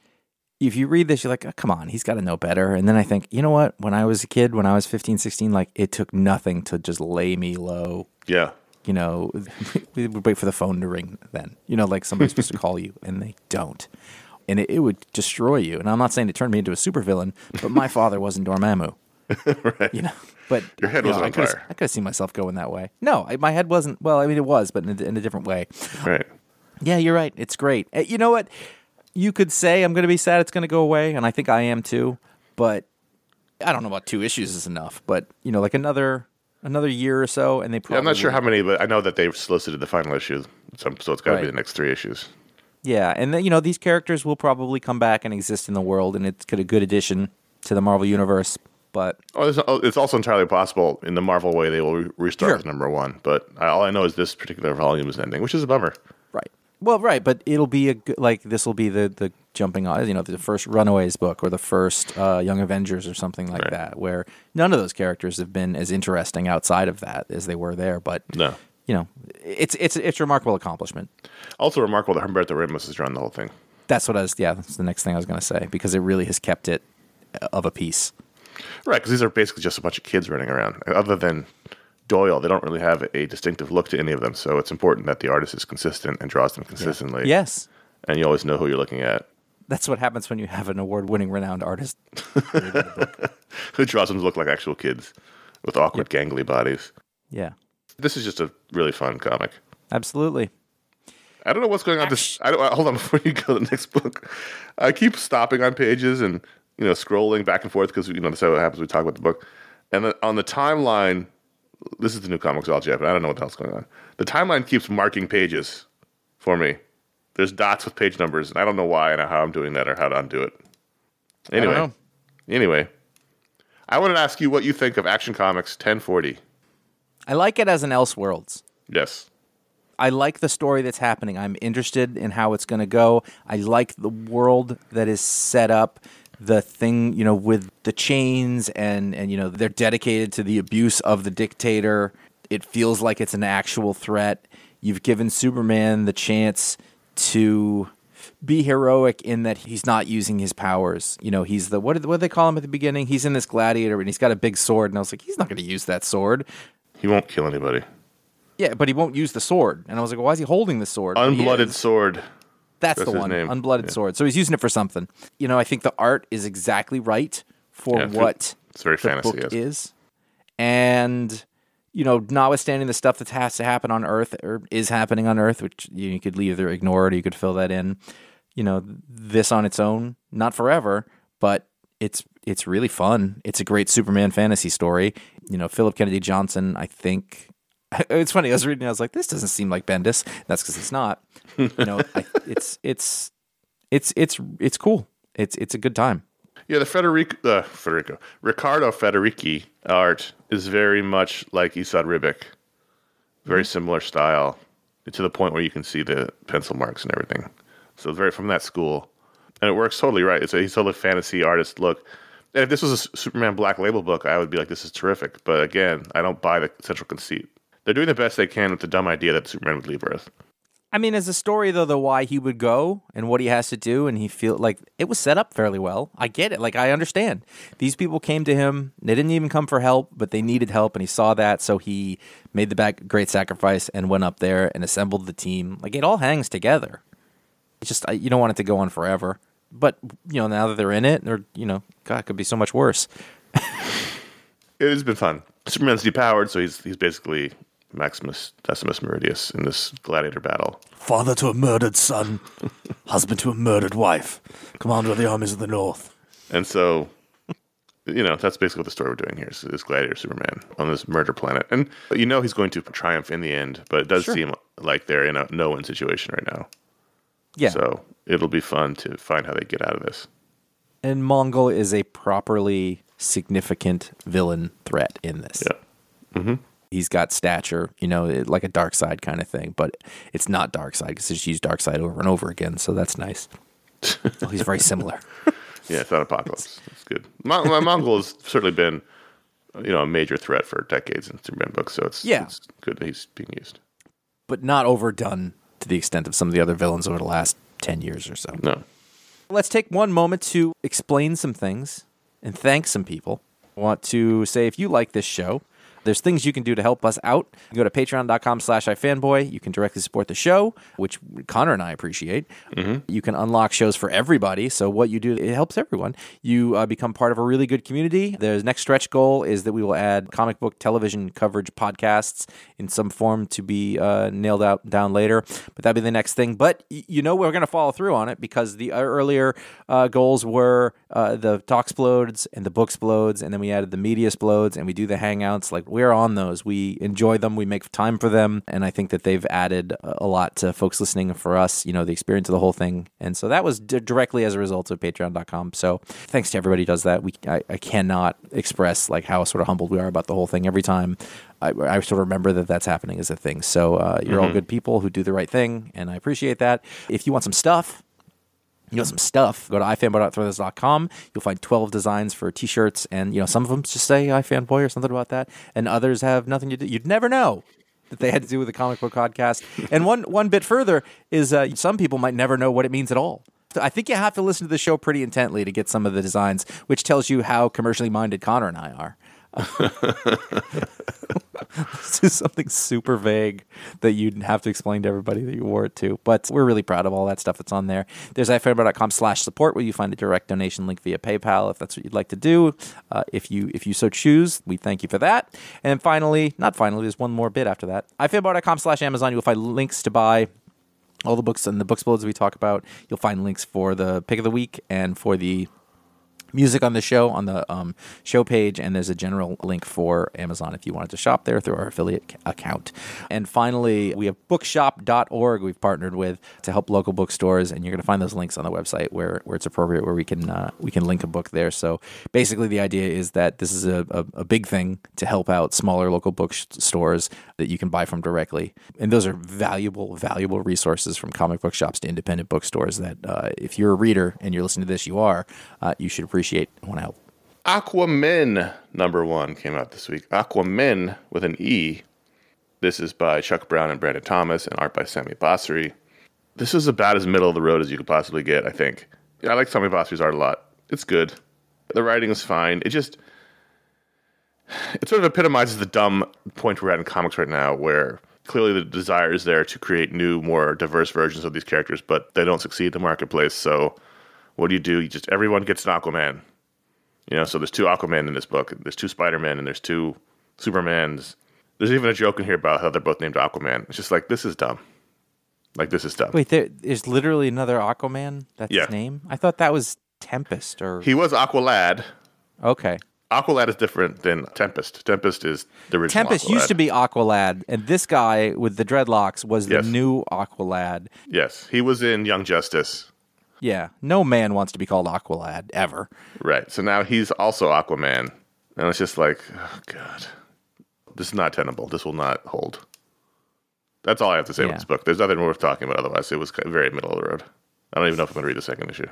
if you read this, you're like, oh, come on, he's got to know better. And then I think, you know what? When I was a kid, when I was fifteen, sixteen, like it took nothing to just lay me low. Yeah. You know, we would wait for the phone to ring then. You know, like somebody's supposed to call you, and they don't. And it, it would destroy you. And I'm not saying it turned me into a supervillain, but my father wasn't Dormammu. Right. You know, but your head you was know, on I could've, fire. I could have seen myself going that way. No, I, my head wasn't. Well, I mean, it was, but in a, in a different way. Right. Yeah, you're right. It's great. Uh, You know what? You could say I'm going to be sad it's going to go away, and I think I am too. But I don't know about two issues is enough. But, you know, like another... Another year or so, and they probably... Yeah, I'm not sure how many, but I know that they've solicited the final issue, so, so it's got to right. be the next three issues. Yeah, and then, you know, these characters will probably come back and exist in the world, and it's a good addition to the Marvel Universe, but... Oh, it's, it's also entirely possible in the Marvel way they will re- restart sure. with number one, but I, all I know is this particular volume is ending, which is a bummer. Right. Well, right, but it'll be a good... Like, this will be the, the jumping on, you know, the first Runaways book or the first uh, Young Avengers or something like right. that, where none of those characters have been as interesting outside of that as they were there. But, no. you know, it's it's it's a remarkable accomplishment. Also remarkable that Humberto Ramos has drawn the whole thing. That's what I was, yeah, that's the next thing I was going to say, because it really has kept it of a piece. Right, because these are basically just a bunch of kids running around. Other than Doyle, they don't really have a distinctive look to any of them, so it's important that the artist is consistent and draws them consistently. Yeah. Yes. And you always know who you're looking at. That's what happens when you have an award-winning, renowned artist who draws them to look like actual kids with awkward, yep. gangly bodies. Yeah. This is just a really fun comic. Absolutely. I don't know what's going on. This I don't. Hold on before you go to the next book. I keep stopping on pages and you know scrolling back and forth because you know that's how it happens. We talk about the book, and the, on the timeline, this is the new Comixology app, but I don't know what the hell's going on. The timeline keeps marking pages for me. There's dots with page numbers, and I don't know why and how I'm doing that or how to undo it. Anyway, I don't know. anyway, I wanted to ask you what you think of Action Comics ten forty. I like it as an Elseworlds. Yes. I like the story that's happening. I'm interested in how it's going to go. I like the world that is set up. The thing, you know, with the chains and, and, you know, they're dedicated to the abuse of the dictator. It feels like it's an actual threat. You've given Superman the chance to be heroic in that he's not using his powers. You know, he's the, what did, what did they call him at the beginning? He's in this gladiator and he's got a big sword. And I was like, he's not going to use that sword. He won't kill anybody. Yeah, but he won't use the sword. And I was like, well, why is he holding the sword? But he Unblooded is. sword. That's, That's the his one. name. Unblooded Yeah. sword. So he's using it for something. You know, I think the art is exactly right for Yeah, it's- what it's very the fantasy, book yes. is. And, you know, notwithstanding the stuff that has to happen on Earth or is happening on Earth, which you could either ignore it or you could fill that in, you know, this on its own, not forever, but it's it's really fun. It's a great Superman fantasy story. You know, Philip Kennedy Johnson, I think... It's funny. I was reading. I was like, "This doesn't seem like Bendis." That's because it's not. You know, I, it's it's it's it's it's cool. It's it's a good time. Yeah, the Federico, uh, Federico Ricardo Federici art is very much like Esad Ribic. Very mm-hmm. similar style, to the point where you can see the pencil marks and everything. So it's very from that school, and it works totally right. It's a he's totally fantasy artist look. And if this was a Superman Black Label book, I would be like, "This is terrific." But again, I don't buy the central conceit. They're doing the best they can with the dumb idea that Superman would leave Earth. I mean, as a story, though, the why he would go and what he has to do, and he feel like it was set up fairly well. I get it. Like, I understand. These people came to him. They didn't even come for help, but they needed help, and he saw that, so he made the back great sacrifice and went up there and assembled the team. Like, it all hangs together. It's just, you don't want it to go on forever. But, you know, now that they're in it, they're, you know, God, it could be so much worse. It has been fun. Superman's depowered, so he's he's basically Maximus Decimus Meridius in this gladiator battle. Father to a murdered son, husband to a murdered wife, commander of the armies of the North. And so, you know, that's basically what the story we're doing here is this gladiator Superman on this murder planet. And you know he's going to triumph in the end, but it does Sure. seem like they're in a no-win situation right now. Yeah. So it'll be fun to find how they get out of this. And Mongol is a properly significant villain threat in this. Yeah. Mm-hmm. He's got stature, you know, it- like a dark side kind of thing, but it's not dark side because it's used dark side over and over again, so that's nice. Well, he's very similar. Yeah, it's not Apocalypse. It's good. Mon- Mon- Mongol has certainly been, you know, a major threat for decades in Superman books, so it's, Yeah. it's good that he's being used. But not overdone to the extent of some of the other villains over the last ten years or so. No. Let's take one moment to explain some things and thank some people. I want to say if you like this show, there's things you can do to help us out. You go to patreon.com slash ifanboy. You can directly support the show, which Connor and I appreciate. Mm-hmm. You can unlock shows for everybody. So what you do, it helps everyone. You uh, become part of a really good community. The next stretch goal is that we will add comic book television coverage podcasts in some form to be uh, nailed out down later. But that'll be the next thing. But y- you know we're going to follow through on it because the earlier uh, goals were uh, the talk explodes and the book explodes, and then we added the media explodes, and we do the hangouts. Like, we're on those. We enjoy them. We make time for them. And I think that they've added a lot to folks listening for us, you know, the experience of the whole thing. And so that was d- directly as a result of patreon dot com. So thanks to everybody who does that. We I, I cannot express like how sort of humbled we are about the whole thing. Every time I, I sort of remember that that's happening as a thing. So uh, you're Mm-hmm. all good people who do the right thing. And I appreciate that. If you want some stuff, you know, some stuff, go to i fanboy dot threadless dot com. You'll find twelve designs for t-shirts, and, you know, some of them just say iFanboy or something about that, and others have nothing to do. You'd never know that they had to do with the comic book podcast. And one one bit further is uh, some people might never know what it means at all. I think you have to listen to the show pretty intently to get some of the designs, which tells you how commercially minded Connor and I are. This is something super vague that you'd have to explain to everybody that you wore it to. But we're really proud of all that stuff that's on there. There's ifanboy dot com slash support where you find a direct donation link via PayPal if that's what you'd like to do. Uh, if you if you so choose, we thank you for that. And finally, not finally, there's one more bit after that. i fanboy dot com slash Amazon. You'll find links to buy all the books and the book explodes we talk about. You'll find links for the pick of the week and for the music on the show on the um, show page, and there's a general link for Amazon if you wanted to shop there through our affiliate ca- account. And finally, we have bookshop dot org we've partnered with to help local bookstores, and you're going to find those links on the website where, where it's appropriate, where we can uh, we can link a book there. So basically the idea is that this is a, a, a big thing to help out smaller local bookstores that you can buy from directly. And those are valuable, valuable resources from comic book shops to independent bookstores that uh, if you're a reader and you're listening to this, you are, uh, you should appreciate and want to help. Aquaman number one came out this week. Aquaman with an E. This is by Chuck Brown and Brandon Thomas and art by Sami Basri. This is about as middle of the road as you could possibly get, I think. Yeah, I like Sami Basri's art a lot. It's good. The writing is fine. It just... It sort of epitomizes the dumb point we're at in comics right now, where clearly the desire is there to create new, more diverse versions of these characters, but they don't succeed in the marketplace. So what do you do? You just everyone gets an Aquaman. You know, so there's two Aquaman in this book. There's two Spider-Men and there's two Supermans. There's even a joke in here about how they're both named Aquaman. It's just like, this is dumb. Like, this is dumb. Wait, there is literally another Aquaman? That's Yeah. his name? I thought that was Tempest or... He was Aqualad. Okay. Aqualad is different than Tempest. Tempest is the original Tempest Aqualad. used to be Aqualad, and this guy with the dreadlocks was the Yes. new Aqualad. Yes, he was in Young Justice. Yeah, no man wants to be called Aqualad, ever. Right, so now he's also Aquaman. And it's just like, oh, God. This is not tenable. This will not hold. That's all I have to say Yeah. about this book. There's nothing worth talking about otherwise. It was very middle of the road. I don't even know if I'm going to read the second issue.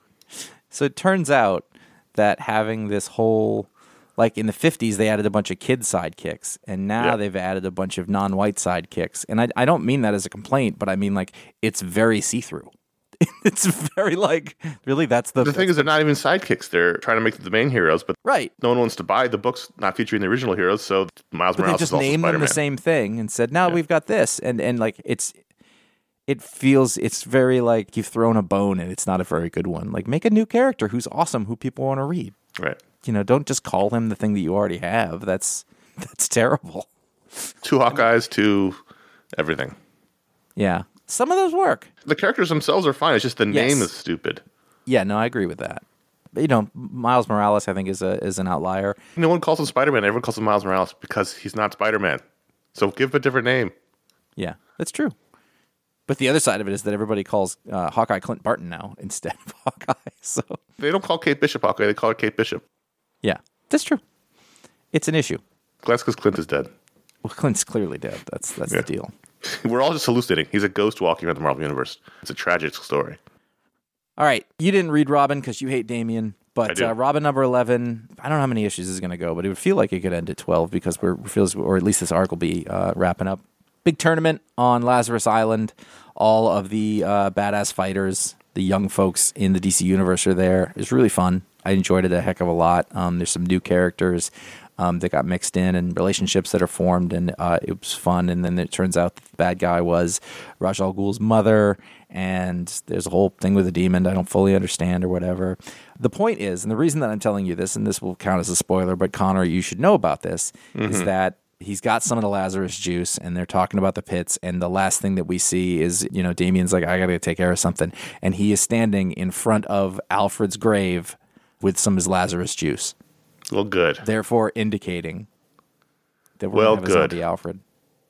So it turns out that having this whole, like in the fifties, they added a bunch of kid sidekicks, and now Yeah. they've added a bunch of non-white sidekicks. And I, I don't mean that as a complaint, but I mean like it's very see-through. It's very like, really, that's the... The thing is, they're not even sidekicks. They're trying to make them the main heroes, but Right. no one wants to buy the books not featuring the original heroes, so Miles But they Morales just is also named them Spider-Man. the same thing and said, "Now we've got this," and and like it's, it feels it's very like you've thrown a bone and it's not a very good one. Like make a new character who's awesome, who people want to read. Right. You know, don't just call him the thing that you already have. That's that's terrible. Two Hawkeyes, two everything. Yeah, some of those work. The characters themselves are fine. It's just the Yes. name is stupid. Yeah, no, I agree with that. But, you know, Miles Morales, I think, is a is an outlier. No one calls him Spider-Man. Everyone calls him Miles Morales because he's not Spider-Man. So give him a different name. Yeah, that's true. But the other side of it is that everybody calls uh, Hawkeye Clint Barton now instead of Hawkeye. So They don't call Kate Bishop Hawkeye. They call her Kate Bishop. yeah, that's true. It's an issue. That's because Clint is dead. Well, Clint's clearly dead. That's that's Yeah. the deal. We're all just hallucinating. He's a ghost walking around the Marvel Universe. It's a tragic story. All right, you didn't read Robin because you hate Damien, I but do. uh, Robin number eleven. I don't know how many issues this is going to go, but it would feel like it could end at twelve because we're we feels, or at least this arc will be uh, wrapping up. Big tournament on Lazarus Island. All of the uh, badass fighters, the young folks in the D C universe are there. It's really fun. I enjoyed it a heck of a lot. Um, there's some new characters um, that got mixed in and relationships that are formed, and uh, it was fun. And then it turns out that the bad guy was Ra's al Ghul's mother, and there's a whole thing with the demon I don't fully understand or whatever. The point is, and the reason that I'm telling you this, and this will count as a spoiler, but Connor, you should know about this, is that he's got some of the Lazarus juice, and they're talking about the pits, and the last thing that we see is, you know, Damien's like, I gotta take care of something, and he is standing in front of Alfred's grave with some of his Lazarus juice, Well, good. therefore indicating that we're Well, gonna have a good. zombie Alfred.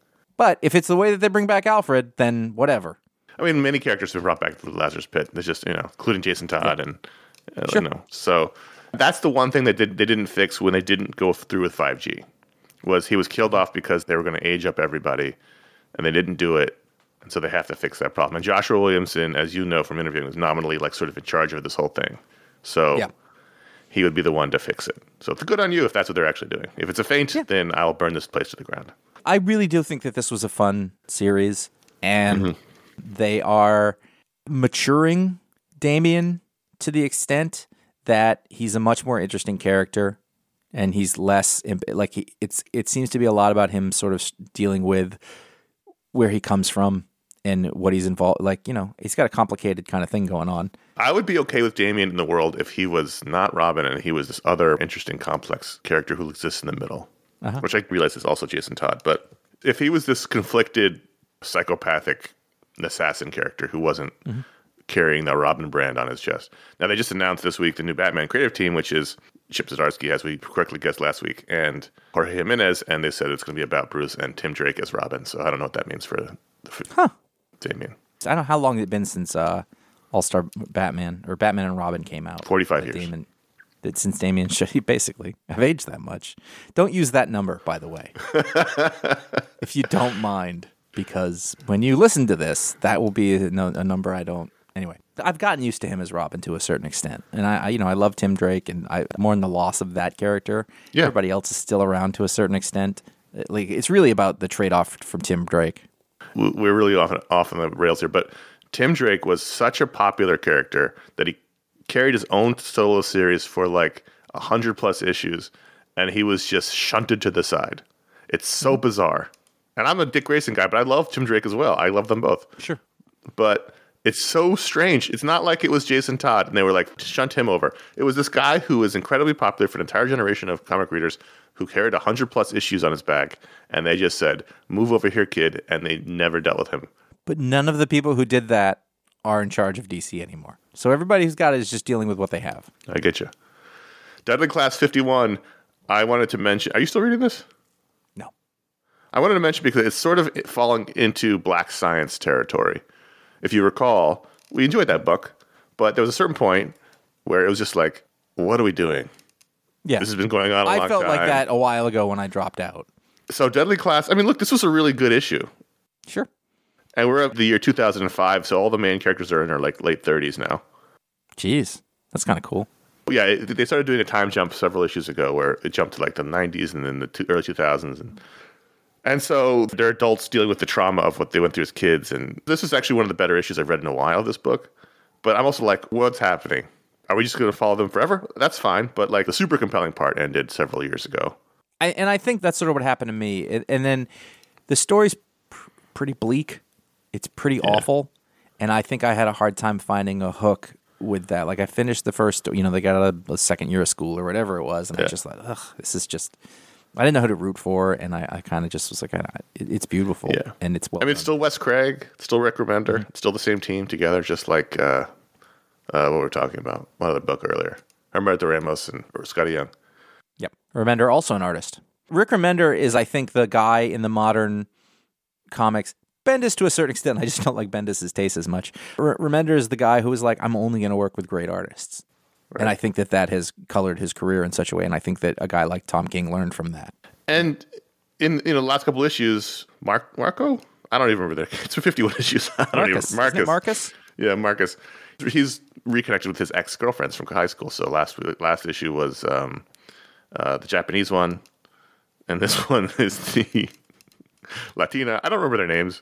But if it's the way that they bring back Alfred, then whatever. I mean, many characters have been brought back to the Lazarus Pit. There's just, you know, including Jason Todd and, uh, Sure. you know. So that's the one thing that did, they didn't fix when they didn't go through with five G, was he was killed off because they were going to age up everybody, and they didn't do it. And so they have to fix that problem. And Joshua Williamson, as you know from interviewing, was nominally like sort of in charge of this whole thing. So Yeah. he would be the one to fix it. So it's good on you if that's what they're actually doing. If it's a feint, then I'll burn this place to the ground. I really do think that this was a fun series, and Mm-hmm. they are maturing Damien to the extent that he's a much more interesting character, and he's less imp- like he, it's. It seems to be a lot about him sort of dealing with where he comes from and what he's involved. Like, you know, he's got a complicated kind of thing going on. I would be okay with Damien in the world if he was not Robin and he was this other interesting, complex character who exists in the middle, Uh-huh. which I realize is also Jason Todd. But if he was this conflicted, psychopathic assassin character who wasn't carrying the Robin brand on his chest. Now, they just announced this week the new Batman creative team, which is Chip Zdarsky, as we correctly guessed last week, and Jorge Jimenez, and they said it's going to be about Bruce and Tim Drake as Robin. So I don't know what that means for the huh. Damien. I don't know how long it's been since uh, All-Star Batman or Batman and Robin came out. forty-five That years. Damon, that since Damien Sh- basically, I've aged that much. Don't use that number, by the way, if you don't mind, because when you listen to this, that will be a, a number I don't. Anyway, I've gotten used to him as Robin to a certain extent, and I, I you know, I love Tim Drake, and I more in the loss of that character. Yeah. Everybody else is still around to a certain extent. Like it's really about the trade-off from Tim Drake. We're really off, off on the rails here, but Tim Drake was such a popular character that he carried his own solo series for like a hundred plus issues, and he was just shunted to the side. It's so bizarre. And I'm a Dick Grayson guy, but I love Tim Drake as well. I love them both. Sure. But it's so strange. It's not like it was Jason Todd, and they were like, shunt him over. It was this guy who was incredibly popular for an entire generation of comic readers who carried one hundred plus issues on his back, and they just said, move over here, kid, and they never dealt with him. But none of the people who did that are in charge of D C anymore. So everybody who's got it is just dealing with what they have. I get you. Deadly Class fifty-one, I wanted to mention. Are you still reading this? No. I wanted to mention because it's sort of falling into Black Science territory. If you recall, we enjoyed that book, but there was a certain point where it was just like, what are we doing? Yeah. This has been going on a I long felt time. like that a while ago when I dropped out. So Deadly Class, I mean, look, this was a really good issue. Sure. And we're at the year two thousand five, so all the main characters are in their like late thirties now. Jeez. That's kind of cool. Yeah, it, they started doing a time jump several issues ago where it jumped to like the nineties and then the two, early two thousands. And, and so they're adults dealing with the trauma of what they went through as kids. And this is actually one of the better issues I've read in a while, this book. But I'm also like, what's happening? Are we just going to follow them forever? That's fine. But like the super compelling part ended several years ago. I, and I think that's sort of what happened to me. And, and then the story's pr- pretty bleak. It's pretty yeah. awful. And I think I had a hard time finding a hook with that. Like I finished the first, you know, they got out of the second year of school or whatever it was. And yeah. I just like, ugh, this is just, I didn't know who to root for. And I, I kind of just was like, I, it, it's beautiful. Yeah. And it's well I mean, it's still Wes Craig, it's still Rick Remender. Mm-hmm. It's still the same team together, just like uh, uh, what we were talking about, one other book earlier. Humberto Ramos and or Scotty Young. Yep. Remender, also an artist. Rick Remender is, I think, the guy in the modern comics. Bendis to a certain extent. I just don't like Bendis' taste as much. R- Remender is the guy who is like, I'm only going to work with great artists. Right. And I think that that has colored his career in such a way. And I think that a guy like Tom King learned from that. And in you know, the last couple issues, Mark Marco? I don't even remember their It's fifty-one issues. I don't Marcus. even Marcus. Isn't it Marcus? Yeah, Marcus. He's reconnected with his ex-girlfriends from high school. So last last issue was um, uh, the Japanese one. And this one is the Latina. I don't remember their names.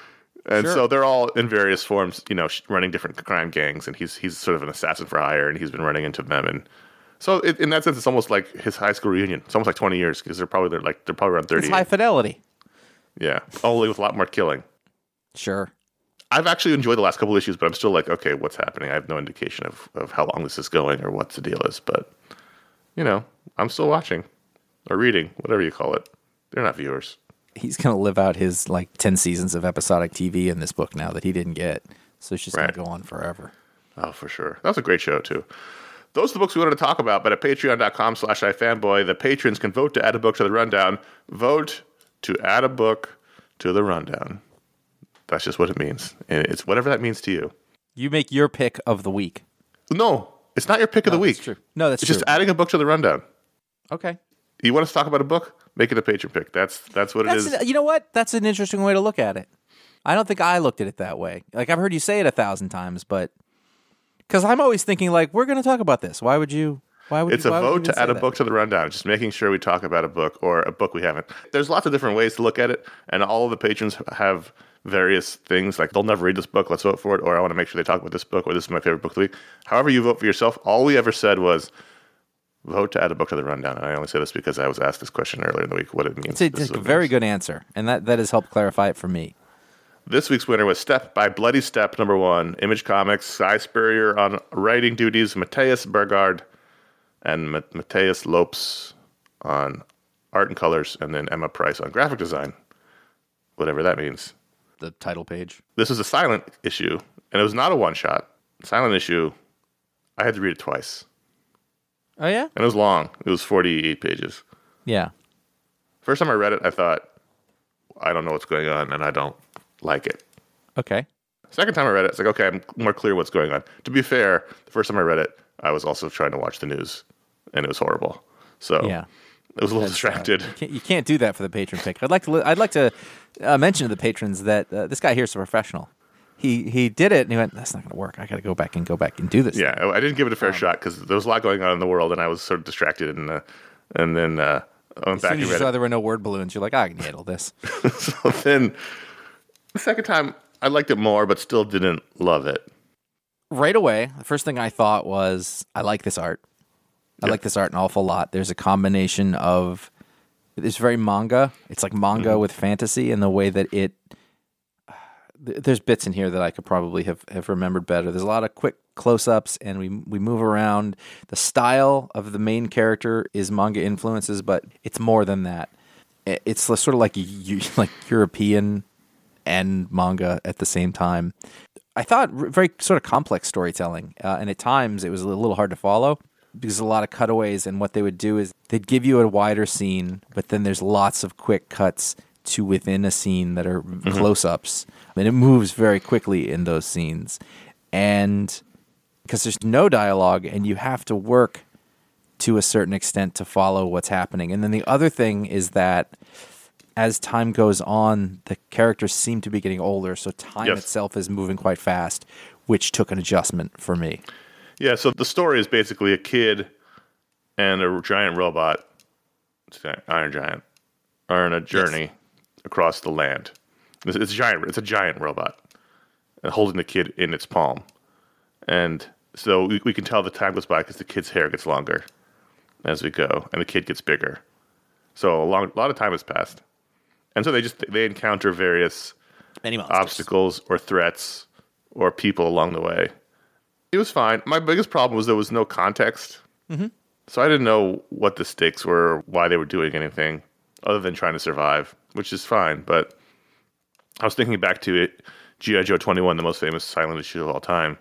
And sure. so they're all in various forms, you know, running different crime gangs. And he's he's sort of an assassin for hire, and he's been running into them. And so it, in that sense, it's almost like his high school reunion. It's almost like twenty years because they're probably they're like they're probably around thirty. It's high fidelity. Yeah, only with a lot more killing. Sure. I've actually enjoyed the last couple issues, but I'm still like, okay, what's happening? I have no indication of, of how long this is going or what the deal is. But, you know, I'm still watching or reading, whatever you call it. They're not viewers. He's going to live out his like ten seasons of episodic T V in this book now that he didn't get. So it's just Right. going to go on forever. Oh, for sure. That was a great show, too. Those are the books we wanted to talk about, but at patreon.com slash ifanboy, the patrons can vote to add a book to the rundown. Vote to add a book to the rundown. That's just what it means. And it's whatever that means to you. You make your pick of the week. No, it's not your pick of No, the week. that's true. No, that's it's true. just adding a book to the rundown. Okay. You want us to talk about a book? Make it a patron pick. That's that's what That's it is. an- you know what? That's an interesting way to look at it. I don't think I looked at it that way. Like I've heard you say it a thousand times, but because I'm always thinking like we're going to talk about this. Why would you? Why would It's you, a why would you vote even to add say a that? book to the rundown. Just making sure we talk about a book or a book we haven't. There's lots of different ways to look at it, and all of the patrons have various things. Like they'll never read this book. Let's vote for it. Or I want to make sure they talk about this book. Or this is my favorite book of the week. However you vote for yourself. All we ever said was vote to add a book to the rundown. And I only say this because I was asked this question earlier in the week. What it means. It's a, This is it's a what it very means. good answer, and that, that has helped clarify it for me. This week's winner was Step by Bloody Step, number one. Image Comics, Cy Spurrier on writing duties, Mateus Bergard, and Ma- Mateus Lopes on art and colors, and then Emma Price on graphic design. Whatever that means. the title page. This was a silent issue, and it was not a one-shot. Silent issue, I had to read it twice. Oh, yeah? And it was long. It was forty-eight pages. Yeah. First time I read it, I thought, I don't know what's going on, and I don't like it. Okay. Second time I read it, it's like, okay, I'm more clear what's going on. To be fair, the first time I read it, I was also trying to watch the news, and it was horrible. So Yeah. I was a little distracted. Uh, you, can't, you can't do that for the patron pick. I'd like to. li- I'd like to uh, mention to the patrons that uh, this guy here is a professional. He he did it, and he went, "That's not going to work. I got to go back and go back and do this." Yeah, I I didn't give it a fair shot because there was a lot going on in the world, and I was sort of distracted, and uh, and then uh, I went As back soon and as you read saw it. there were no word balloons, you're like, "I can handle this." So then the second time, I liked it more, but still didn't love it. Right away, the first thing I thought was, "I like this art. I Yeah. like this art an awful lot." There's a combination of it's very manga. It's like manga Mm-hmm. with fantasy in the way that it. th- There's bits in here that I could probably have, have remembered better. There's a lot of quick close-ups, and we we move around. The style of the main character is manga influences, but it's more than that. I- It's sort of like Eu- like European and manga at the same time. I thought r- very sort of complex storytelling, uh, and at times it was a little hard to follow because a lot of cutaways. And what they would do is they'd give you a wider scene, but then there's lots of quick cuts to within a scene that are close-ups, and it moves very quickly in those scenes. And because there's no dialogue, and you have to work to a certain extent to follow what's happening. And then the other thing is that as time goes on, the characters seem to be getting older, so time Yes. itself is moving quite fast, which took an adjustment for me. Yeah, so the story is basically a kid and a giant robot, Iron Giant, are on a journey across the land. It's, it's a giant. It's a giant robot, and holding the kid in its palm, and so we, we can tell the time goes by because the kid's hair gets longer as we go, and the kid gets bigger. So a long, a lot of time has passed, and so they just they encounter various Many monsters. obstacles or threats or people along the way. It was fine. My biggest problem was there was no context. Mm-hmm. So I didn't know what the stakes were, or why they were doing anything other than trying to survive, which is fine. But I was thinking back to it, G I. Joe twenty-one, the most famous silent issue of all time.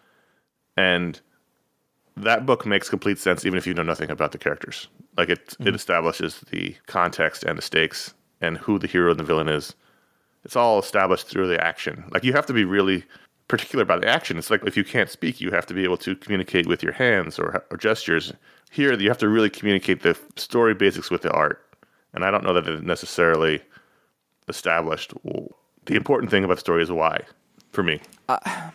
And that book makes complete sense even if you know nothing about the characters. Like it, mm-hmm. it establishes the context and the stakes and who the hero and the villain is. It's all established through the action. Like you have to be really particular about the action. It's like if you can't speak, you have to be able to communicate with your hands or, or gestures. Here, you have to really communicate the story basics with the art. And I don't know that it necessarily established. Well, the important thing about the story is why, for me. I,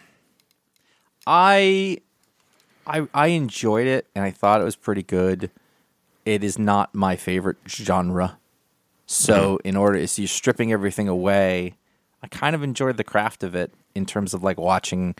I I enjoyed it, and I thought it was pretty good. It is not my favorite genre. So mm-hmm. in order, so you're stripping everything away. I kind of enjoyed the craft of it in terms of like watching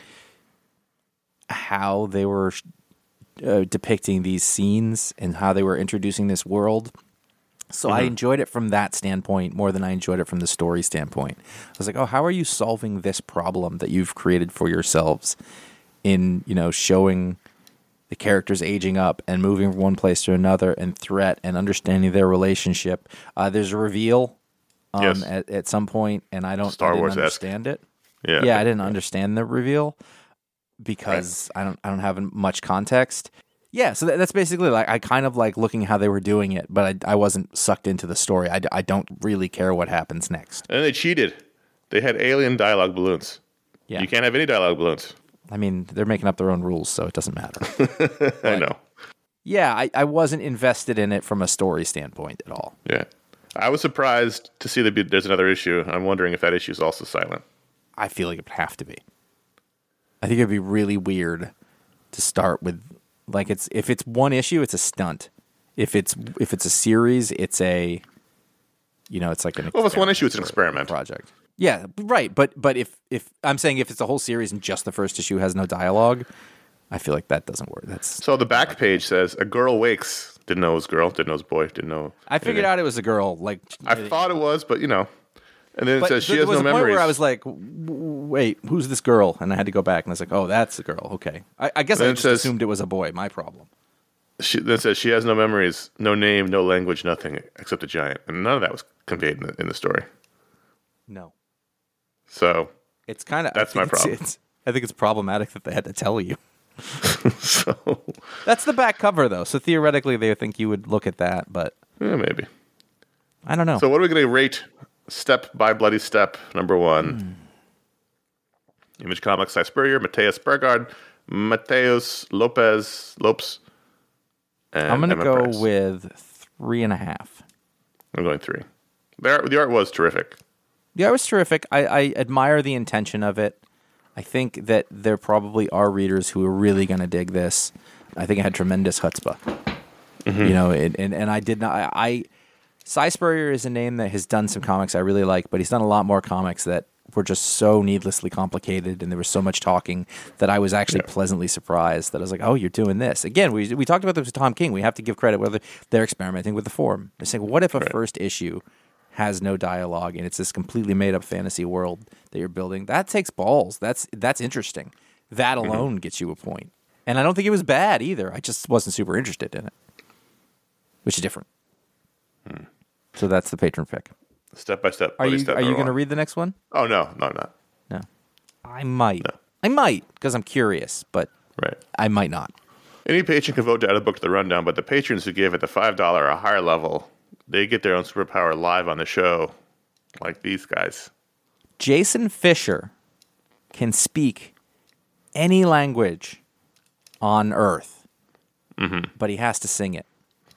how they were uh, depicting these scenes and how they were introducing this world. So mm-hmm. I enjoyed it from that standpoint more than I enjoyed it from the story standpoint. I was like, oh, how are you solving this problem that you've created for yourselves in, you know, showing the characters aging up and moving from one place to another and threat and understanding their relationship. Uh, there's a reveal um, yes. at, at some point, and I don't Star I didn't Wars-esque. understand it. Yeah, yeah, I didn't understand the reveal because right. I don't I don't have much context. Yeah, so that, that's basically like I kind of like looking how they were doing it, but I, I wasn't sucked into the story. I, I don't really care what happens next. And they cheated. They had alien dialogue balloons. Yeah. You can't have any dialogue balloons. I mean, they're making up their own rules, so it doesn't matter. I know. Yeah, I, I wasn't invested in it from a story standpoint at all. Yeah. I was surprised to see that there's another issue. I'm wondering if that issue is also silent. I feel like it would have to be. I think it'd be really weird to start with, like, it's if it's one issue, it's a stunt. If it's if it's a series, it's a, you know, it's like an well, if it's one issue, it's an experiment project. Yeah, right. But but if if I'm saying if it's a whole series and just the first issue has no dialogue, I feel like that doesn't work. That's so the back page says a girl wakes. Didn't know it was a girl. Didn't know it was a boy. Didn't know. I figured anything. out it was a girl. Like I thought it was, but you know. And then it but says she there has was no a point memories. where I was like, wait, who's this girl? And I had to go back and I was like, oh, that's a girl. Okay. I, I guess And I it just says- assumed it was a boy. My problem. She, then it says she has no memories, no name, no language, nothing except a giant. And none of that was conveyed in the, in the story. No. So It's kind of That's my problem. It's, I think it's problematic that they had to tell you. so That's the back cover, though. So theoretically, they think you would look at that, but yeah, maybe. I don't know. So what are we going to rate Step by Bloody Step number one? Hmm. Image Comics, Cy Spurrier, Mateus Bergard, Mateus Lopez, Lopes, and I'm going to Emma go Price. with three and a half. I'm going three. The art, the art was terrific. The art was terrific. I, I admire the intention of it. I think that there probably are readers who are really going to dig this. I think it had tremendous chutzpah. Mm-hmm. You know, and, and, and I did not... I, I Cy Spurrier is a name that has done some comics I really like, but he's done a lot more comics that were just so needlessly complicated, and there was so much talking that I was actually Yeah. pleasantly surprised that I was like, oh, you're doing this. Again, we we talked about this with Tom King. We have to give credit whether they're experimenting with the form. They're saying, what if a Right. first issue has no dialogue and it's this completely made-up fantasy world that you're building? That takes balls. That's that's interesting. That alone gets you a point. And I don't think it was bad either. I just wasn't super interested in it, which is different. So that's the patron pick. Step by step. Are bloody you step are you number going to one. read the next one? Oh, no, no, I'm not. No. I might. No. I might because I'm curious, but Right. I might not. Any patron can vote to add a book to the rundown, but the patrons who give at the five dollars or higher level, they get their own superpower live on the show, like these guys. Jason Fisher can speak any language on Earth, Mm-hmm. but he has to sing it.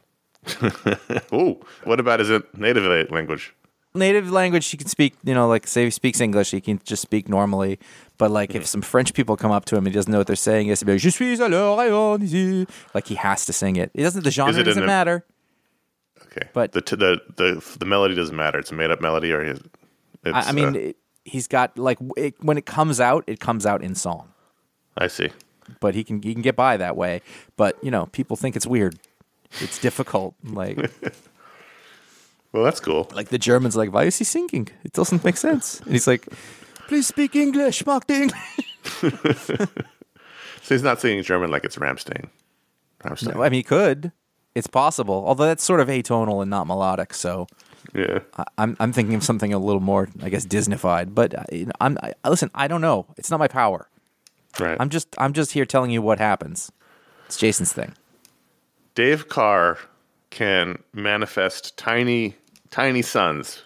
Ooh, what about his native la- language? Native language, he can speak, you know, like say he speaks English, he can just speak normally. But like Mm-hmm. if some French people come up to him and he doesn't know what they're saying, he has to be like, Je suis à leur rayon ici. Like he has to sing it. It doesn't, the genre it in doesn't the- matter. Okay, But- the t- the the the melody doesn't matter. It's a made up melody, or his. It's, I, I mean, uh, it, he's got like, it, when it comes out, it comes out in song. I see. But he can he can get by that way. But, you know, people think it's weird. It's difficult. Like Well, that's cool. like the Germans like, why is he singing? It doesn't make sense. And he's like, please speak English, Mark the English. So he's not singing German like it's Rammstein. Rammstein. I mean, he could. It's possible. Although that's sort of atonal and not melodic. So Yeah. I, I'm I'm thinking of something a little more, I guess, Disneyfied. But uh, you know, I'm I, listen. I don't know. It's not my power. Right. I'm just I'm just here telling you what happens. It's Jason's thing. Dave Carr can manifest tiny, tiny suns.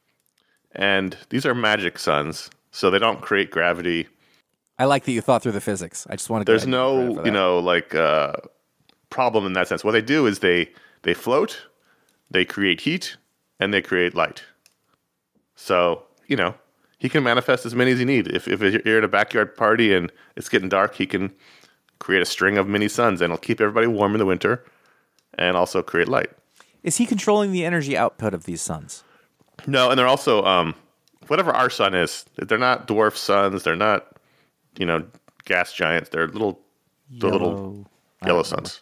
And these are magic suns, so they don't create gravity. I like that you thought through the physics. I just want to. There's no, you know, like uh, problem in that sense. What they do is they they float, they create heat, and they create light. So, you know, he can manifest as many as you need. If if you're at a backyard party and it's getting dark, he can create a string of mini suns, and it'll keep everybody warm in the winter, and also create light. Is he controlling the energy output of these suns? No, and they're also um, whatever our sun is. They're not dwarf suns. They're not, you know, gas giants. They're little, the little Yellow. I yellow don't remember. suns.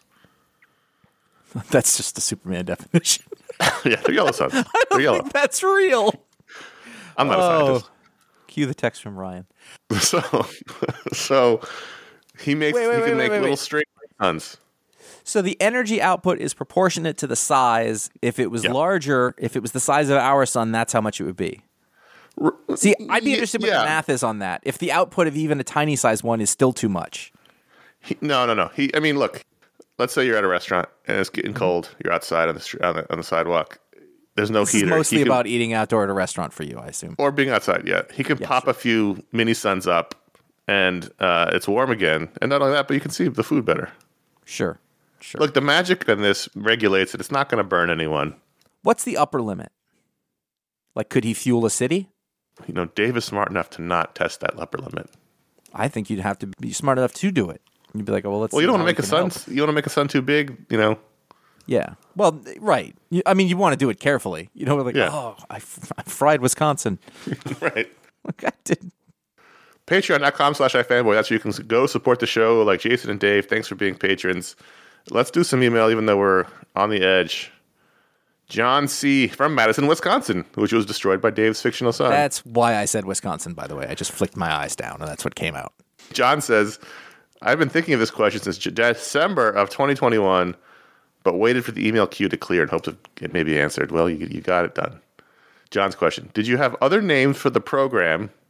That's just the Superman definition. Yeah, they're yellow suns. They're yellow. That's real. I'm not a Oh, scientist. cue the text from Ryan. So, so he makes Wait, wait, he wait, can wait, make wait, little wait. straight suns. So the energy output is proportionate to the size. If it was Yeah. larger, if it was the size of our sun, that's how much it would be. See, I'd be Ye- interested what yeah. the math is on that. If the output of even a tiny size one is still too much. He, no, no, no. He. I mean, look. Let's say you're at a restaurant and it's Mm-hmm. getting cold. You're outside on the str- on the, on the sidewalk. There's no This is heater. He mostly can- about eating outdoor at a restaurant for you, I assume. or being outside. Yeah, he can Yeah, pop sure. a few mini suns up, and uh, it's warm again. And not only that, but you can see the food better. Sure, sure. Look, the magic in this regulates it. It's not going to burn anyone. What's the upper limit? Like, could he fuel a city? You know, Dave is smart enough to not test that upper limit. I think you'd have to be smart enough to do it. You'd be like, oh, well, let's. Well, you see don't how want to make we a can sun. help. You want to make a sun too big. You know. Yeah. Well, right. You, I mean, you want to do it carefully. You know, like, Yeah. oh, I, f- I fried Wisconsin. Right. Like, I did. Patreon.com slash iFanboy. That's where you can go support the show like Jason and Dave. Thanks for being patrons. Let's do some email, even though we're on the edge. John C. from Madison, Wisconsin, which was destroyed by Dave's fictional son. That's why I said Wisconsin, by the way. I just flicked my eyes down, and that's what came out. John says, I've been thinking of this question since J- December of twenty twenty-one, but waited for the email queue to clear in hopes of it may be answered. Well, you, you got it done. John's question. Did you have other names for the program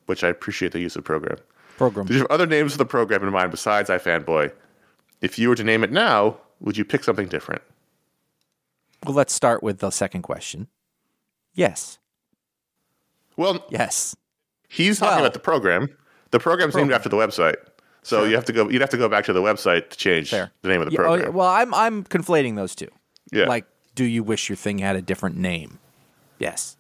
which I appreciate the use of program. Program. Did you have other names for the program in mind besides iFanboy? If you were to name it now, would you pick something different? Well, let's start with the second question. Yes. Well, Yes. he's talking Well- about the program. The program's named Program. after the website. So you have to go. You'd have to go back to the website to change Fair. the name of the Yeah, oh, program. well, I'm I'm conflating those two. Yeah. Like, do you wish your thing had a different name? Yes.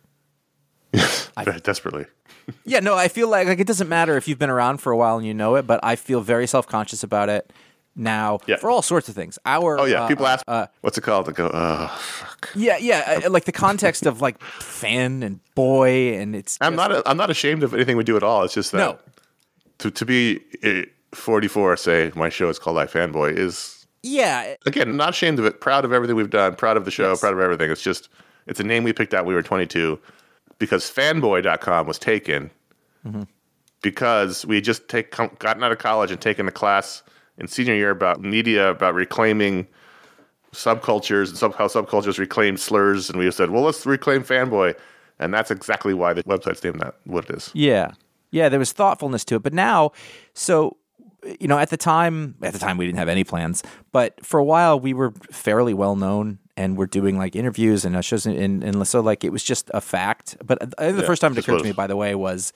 Very desperately. Yeah, no, I feel like like it doesn't matter if you've been around for a while and you know it, but I feel very self-conscious about it now Yeah. for all sorts of things. Our Oh yeah, uh, people ask, uh, "What's it called?" They go, "Oh, fuck." yeah, yeah, uh, like the context of like fan and boy, and it's I'm just- not. I'm not ashamed of anything we do at all. It's just that No. to to be uh, forty-four, say my show is called iFanboy, is yeah, again not ashamed of it. Proud of everything we've done. Proud of the show. Yes. Proud of everything. It's just it's a name we picked out when we were twenty-two because fanboy dot com was taken Mm-hmm. because we had just take gotten out of college and taken a class in senior year about media, about reclaiming subcultures and sub, how subcultures reclaimed slurs, and we said, well, let's reclaim fanboy, and that's exactly why the website's named that what it is. yeah, yeah. There was thoughtfulness to it, but now, so you know, at the time, at the time we didn't have any plans, but for a while we were fairly well known. And we're doing like interviews and uh, shows, and, and so like it was just a fact. But I think the Yeah, first time it just occurred to was. me, by the way, was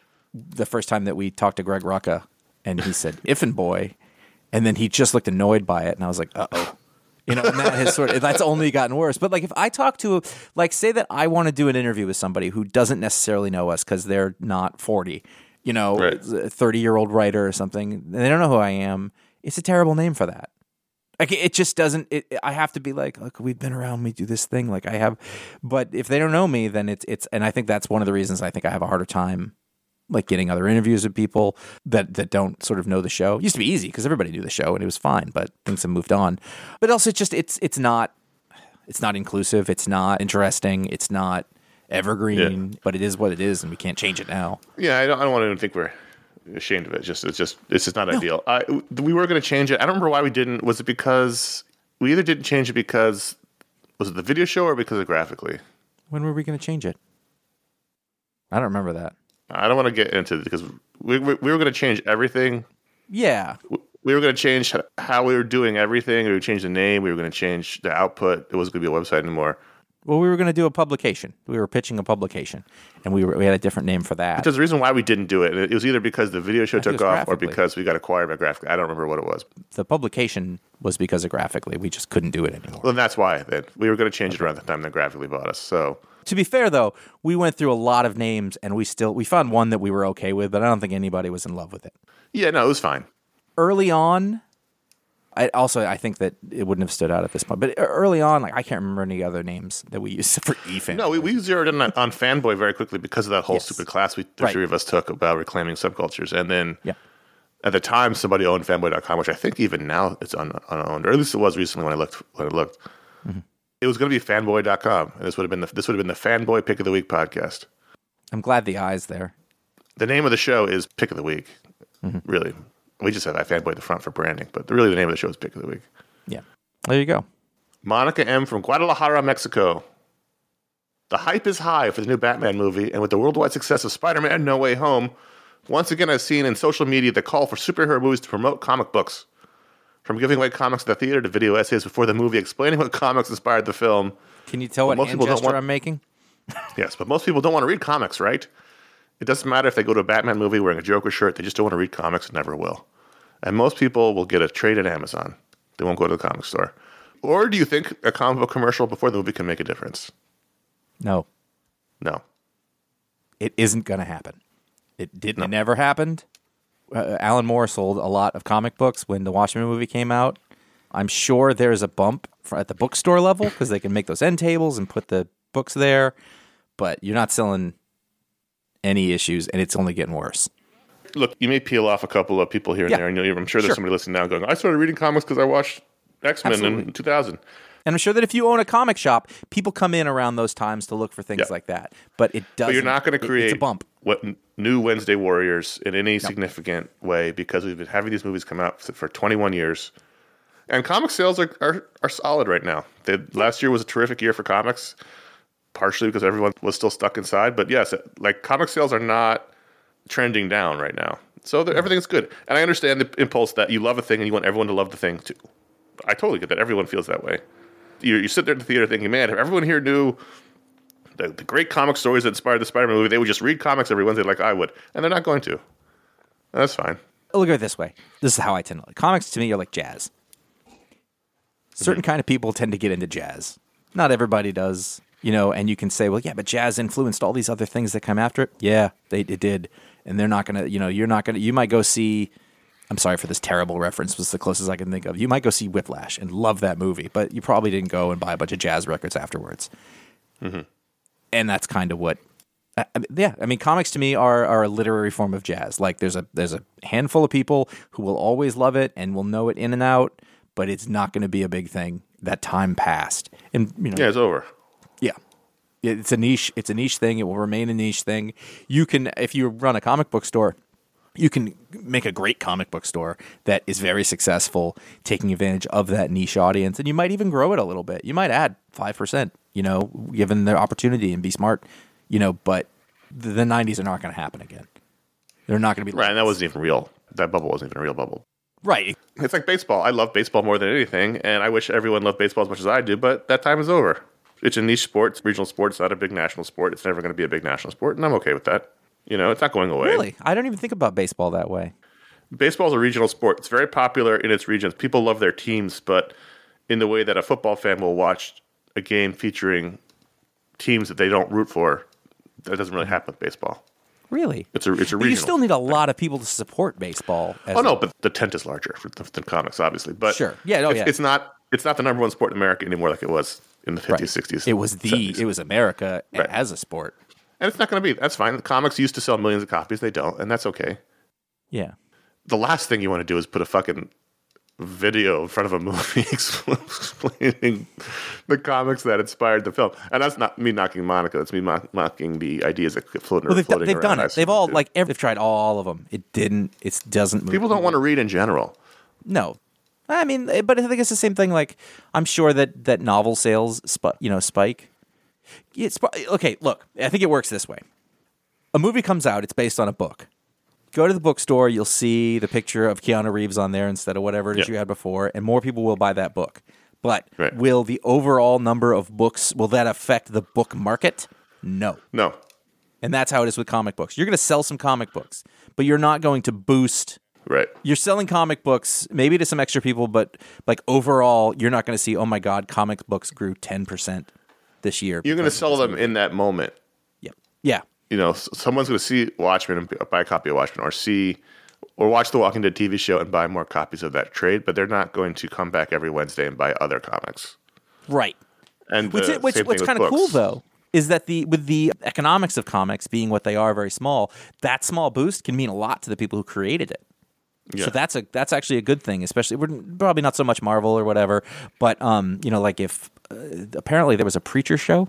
the first time that we talked to Greg Rucka, and he said "Iffin boy," and then he just looked annoyed by it, and I was like, "Uh oh," you know. And that has sort of that's only gotten worse. But like if I talk to, like, say that I want to do an interview with somebody who doesn't necessarily know us because they're not forty, you know, Right. a thirty year old writer or something, and they don't know who I am. It's a terrible name for that. Like it just doesn't. It, I have to be like, look, we've been around. We do this thing. Like I have, but if they don't know me, then it's it's. And I think that's one of the reasons I think I have a harder time, like getting other interviews with people that that don't sort of know the show. It used to be easy because everybody knew the show and it was fine, but things have moved on. But also, it's just it's it's not it's not inclusive. It's not interesting. It's not evergreen. Yeah. But it is what it is, and we can't change it now. Yeah, I don't, I don't want to even think we're ashamed of it. Just it's just it's just not ideal. I, we were going to change it. I don't remember why we didn't. Was it because we either didn't change it because was it the video show or because of graphically? When were we going to change it? I don't remember that. I don't want to get into it because we we, we were going to change everything. Yeah. We were going to change how we were doing everything. We would change the name. We were going to change the output. It wasn't going to be a website anymore. Well, we were going to do a publication. We were pitching a publication, and we were we had a different name for that. Because the reason why we didn't do it, it was either because the video show I think took it was off or graphically. because we got acquired by Graphically. I don't remember what it was. The publication was because of Graphically. We just couldn't do it anymore. Well, that's why. Then we were going to change it around the time that Graphically bought us. So To be fair, though, we went through a lot of names, and we still we found one that we were okay with, but I don't think anybody was in love with it. yeah, no, it was fine. Early on, I also I think that it wouldn't have stood out at this point. But early on, like I can't remember any other names that we used for eFan. No, we, we zeroed in on, on Fanboy very quickly because of that whole Yes. stupid class we the Right. three of us took about reclaiming subcultures. And then Yeah. at the time, somebody owned fanboy dot com, which I think even now it's un, unowned, or at least it was recently when I looked. When I looked, Mm-hmm. it was going to be fanboy dot com, and this would have been the, this would have been the Fanboy Pick of the Week podcast. I'm glad the eye's there. The name of the show is Pick of the Week. Mm-hmm. Really, we just have iFanboy at the front for branding, but really the name of the show is Pick of the Week. Yeah. There you go. Monica M. from Guadalajara, Mexico. The hype is high for the new Batman movie, and with the worldwide success of Spider-Man No Way Home, once again I've seen in social media the call for superhero movies to promote comic books. From giving away comics at the theater to video essays before the movie explaining what comics inspired the film. Can you tell Well, what most hand people don't gesture want- I'm making? Yes, but most people don't want to read comics, right? It doesn't matter if they go to a Batman movie wearing a Joker shirt, they just don't want to read comics and never will. And most people will get a trade at Amazon. They won't go to the comic store. Or do you think a comic book commercial before the movie can make a difference? No, No. it isn't going to happen. It didn't. It never happened. Uh, Alan Moore sold a lot of comic books when the Watchmen movie came out. I'm sure there's a bump for, at the bookstore level because they can make those end tables and put the books there, but you're not selling any issues, and it's only getting worse. Look, you may peel off a couple of people here and Yeah. there, and you'll- I'm sure there's Sure. somebody listening now going, I started reading comics because I watched X-Men Absolutely. in two thousand. And I'm sure that if you own a comic shop, people come in around those times to look for things Yeah. like that. But it doesn't. But you're not going it- to create It's a bump. what new Wednesday Warriors in any significant way because we've been having these movies come out for twenty-one years. And comic sales are, are, are solid right now. They, last year was a terrific year for comics, partially because everyone was still stuck inside. But yes, like comic sales are not trending down right now. So the, everything's good. And I understand the impulse that you love a thing and you want everyone to love the thing too. I totally get that. Everyone feels that way. You, you sit there in the theater thinking, man, if everyone here knew the, the great comic stories that inspired the Spider-Man movie, they would just read comics every Wednesday like I would. And they're not going to. That's fine. Look at it this way. This is how I tend to look. Comics to me are like jazz. Certain mm-hmm. kind of people tend to get into jazz. Not everybody does, you know, and you can say, well, yeah, but jazz influenced all these other things that come after it. Yeah, they it did. And they're not going to, you know, you're not going to, you might go see, I'm sorry for this terrible reference, was the closest I can think of. You might go see Whiplash and love that movie, but you probably didn't go and buy a bunch of jazz records afterwards. Mm-hmm. And that's kind of what, I mean, yeah, I mean, comics to me are are a literary form of jazz. Like there's a there's a handful of people who will always love it and will know it in and out, but it's not going to be a big thing. That time passed, and you know, yeah, it's over. Yeah, it's a niche. It's a niche thing. It will remain a niche thing. You can, if you run a comic book store, you can make a great comic book store that is very successful, taking advantage of that niche audience, and you might even grow it a little bit. You might add five percent, you know, given the opportunity and be smart, you know. But the, the nineties are not going to happen again. They're not going to be right. And that wasn't even real. That bubble wasn't even a real bubble. Right. It's like baseball. I love baseball more than anything, and I wish everyone loved baseball as much as I do, but that time is over. It's a niche sport. It's a regional sport. It's not a big national sport. It's never going to be a big national sport, and I'm okay with that. You know, it's not going away. Really? I don't even think about baseball that way. Baseball is a regional sport. It's very popular in its regions. People love their teams, but in the way that a football fan will watch a game featuring teams that they don't root for, that doesn't really happen with baseball. Really? It's a it's a regional. But you still need a lot of people to support baseball. As oh no, a, but the tent is larger than comics, obviously. But sure, yeah, oh it's, yeah. It's not it's not the number one sport in America anymore, like it was in the fifties, right. sixties. It was the seventies. It was America right. as a sport, and it's not going to be. That's fine. The comics used to sell millions of copies. They don't, and that's okay. Yeah. The last thing you want to do is put a fucking video in front of a movie explaining the comics that inspired the film, and that's not me knocking Monica. It's me mock- mocking the ideas that floating, well, they've, floating they've around. done it. They've all like every, they've tried all of them. It didn't. It doesn't move. People don't want to read in general. No, I mean, but I think it's the same thing. Like I'm sure that that novel sales, sp- you know, spike. It's okay. Look, I think it works this way. A movie comes out. It's based on a book. Go to the bookstore, you'll see the picture of Keanu Reeves on there instead of whatever it is yep. you had before, and more people will buy that book. But right. will the overall number of books, will that affect the book market? No. No. And that's how it is with comic books. You're going to sell some comic books, but you're not going to boost. Right. You're selling comic books, maybe to some extra people, but like overall, you're not going to see, oh my God, comic books grew ten percent this year. You're going to sell them in that moment. Yeah. Yeah. You know, someone's going to see Watchmen and buy a copy of Watchmen, or see, or watch the Walking Dead T V show and buy more copies of that trade. But they're not going to come back every Wednesday and buy other comics, right? And which, uh, which same what's kind of cool though is that the with the economics of comics being what they are, very small, that small boost can mean a lot to the people who created it. Yeah. So that's a that's actually a good thing, especially we're probably not so much Marvel or whatever, but um, you know, like if uh, apparently there was a Preacher show.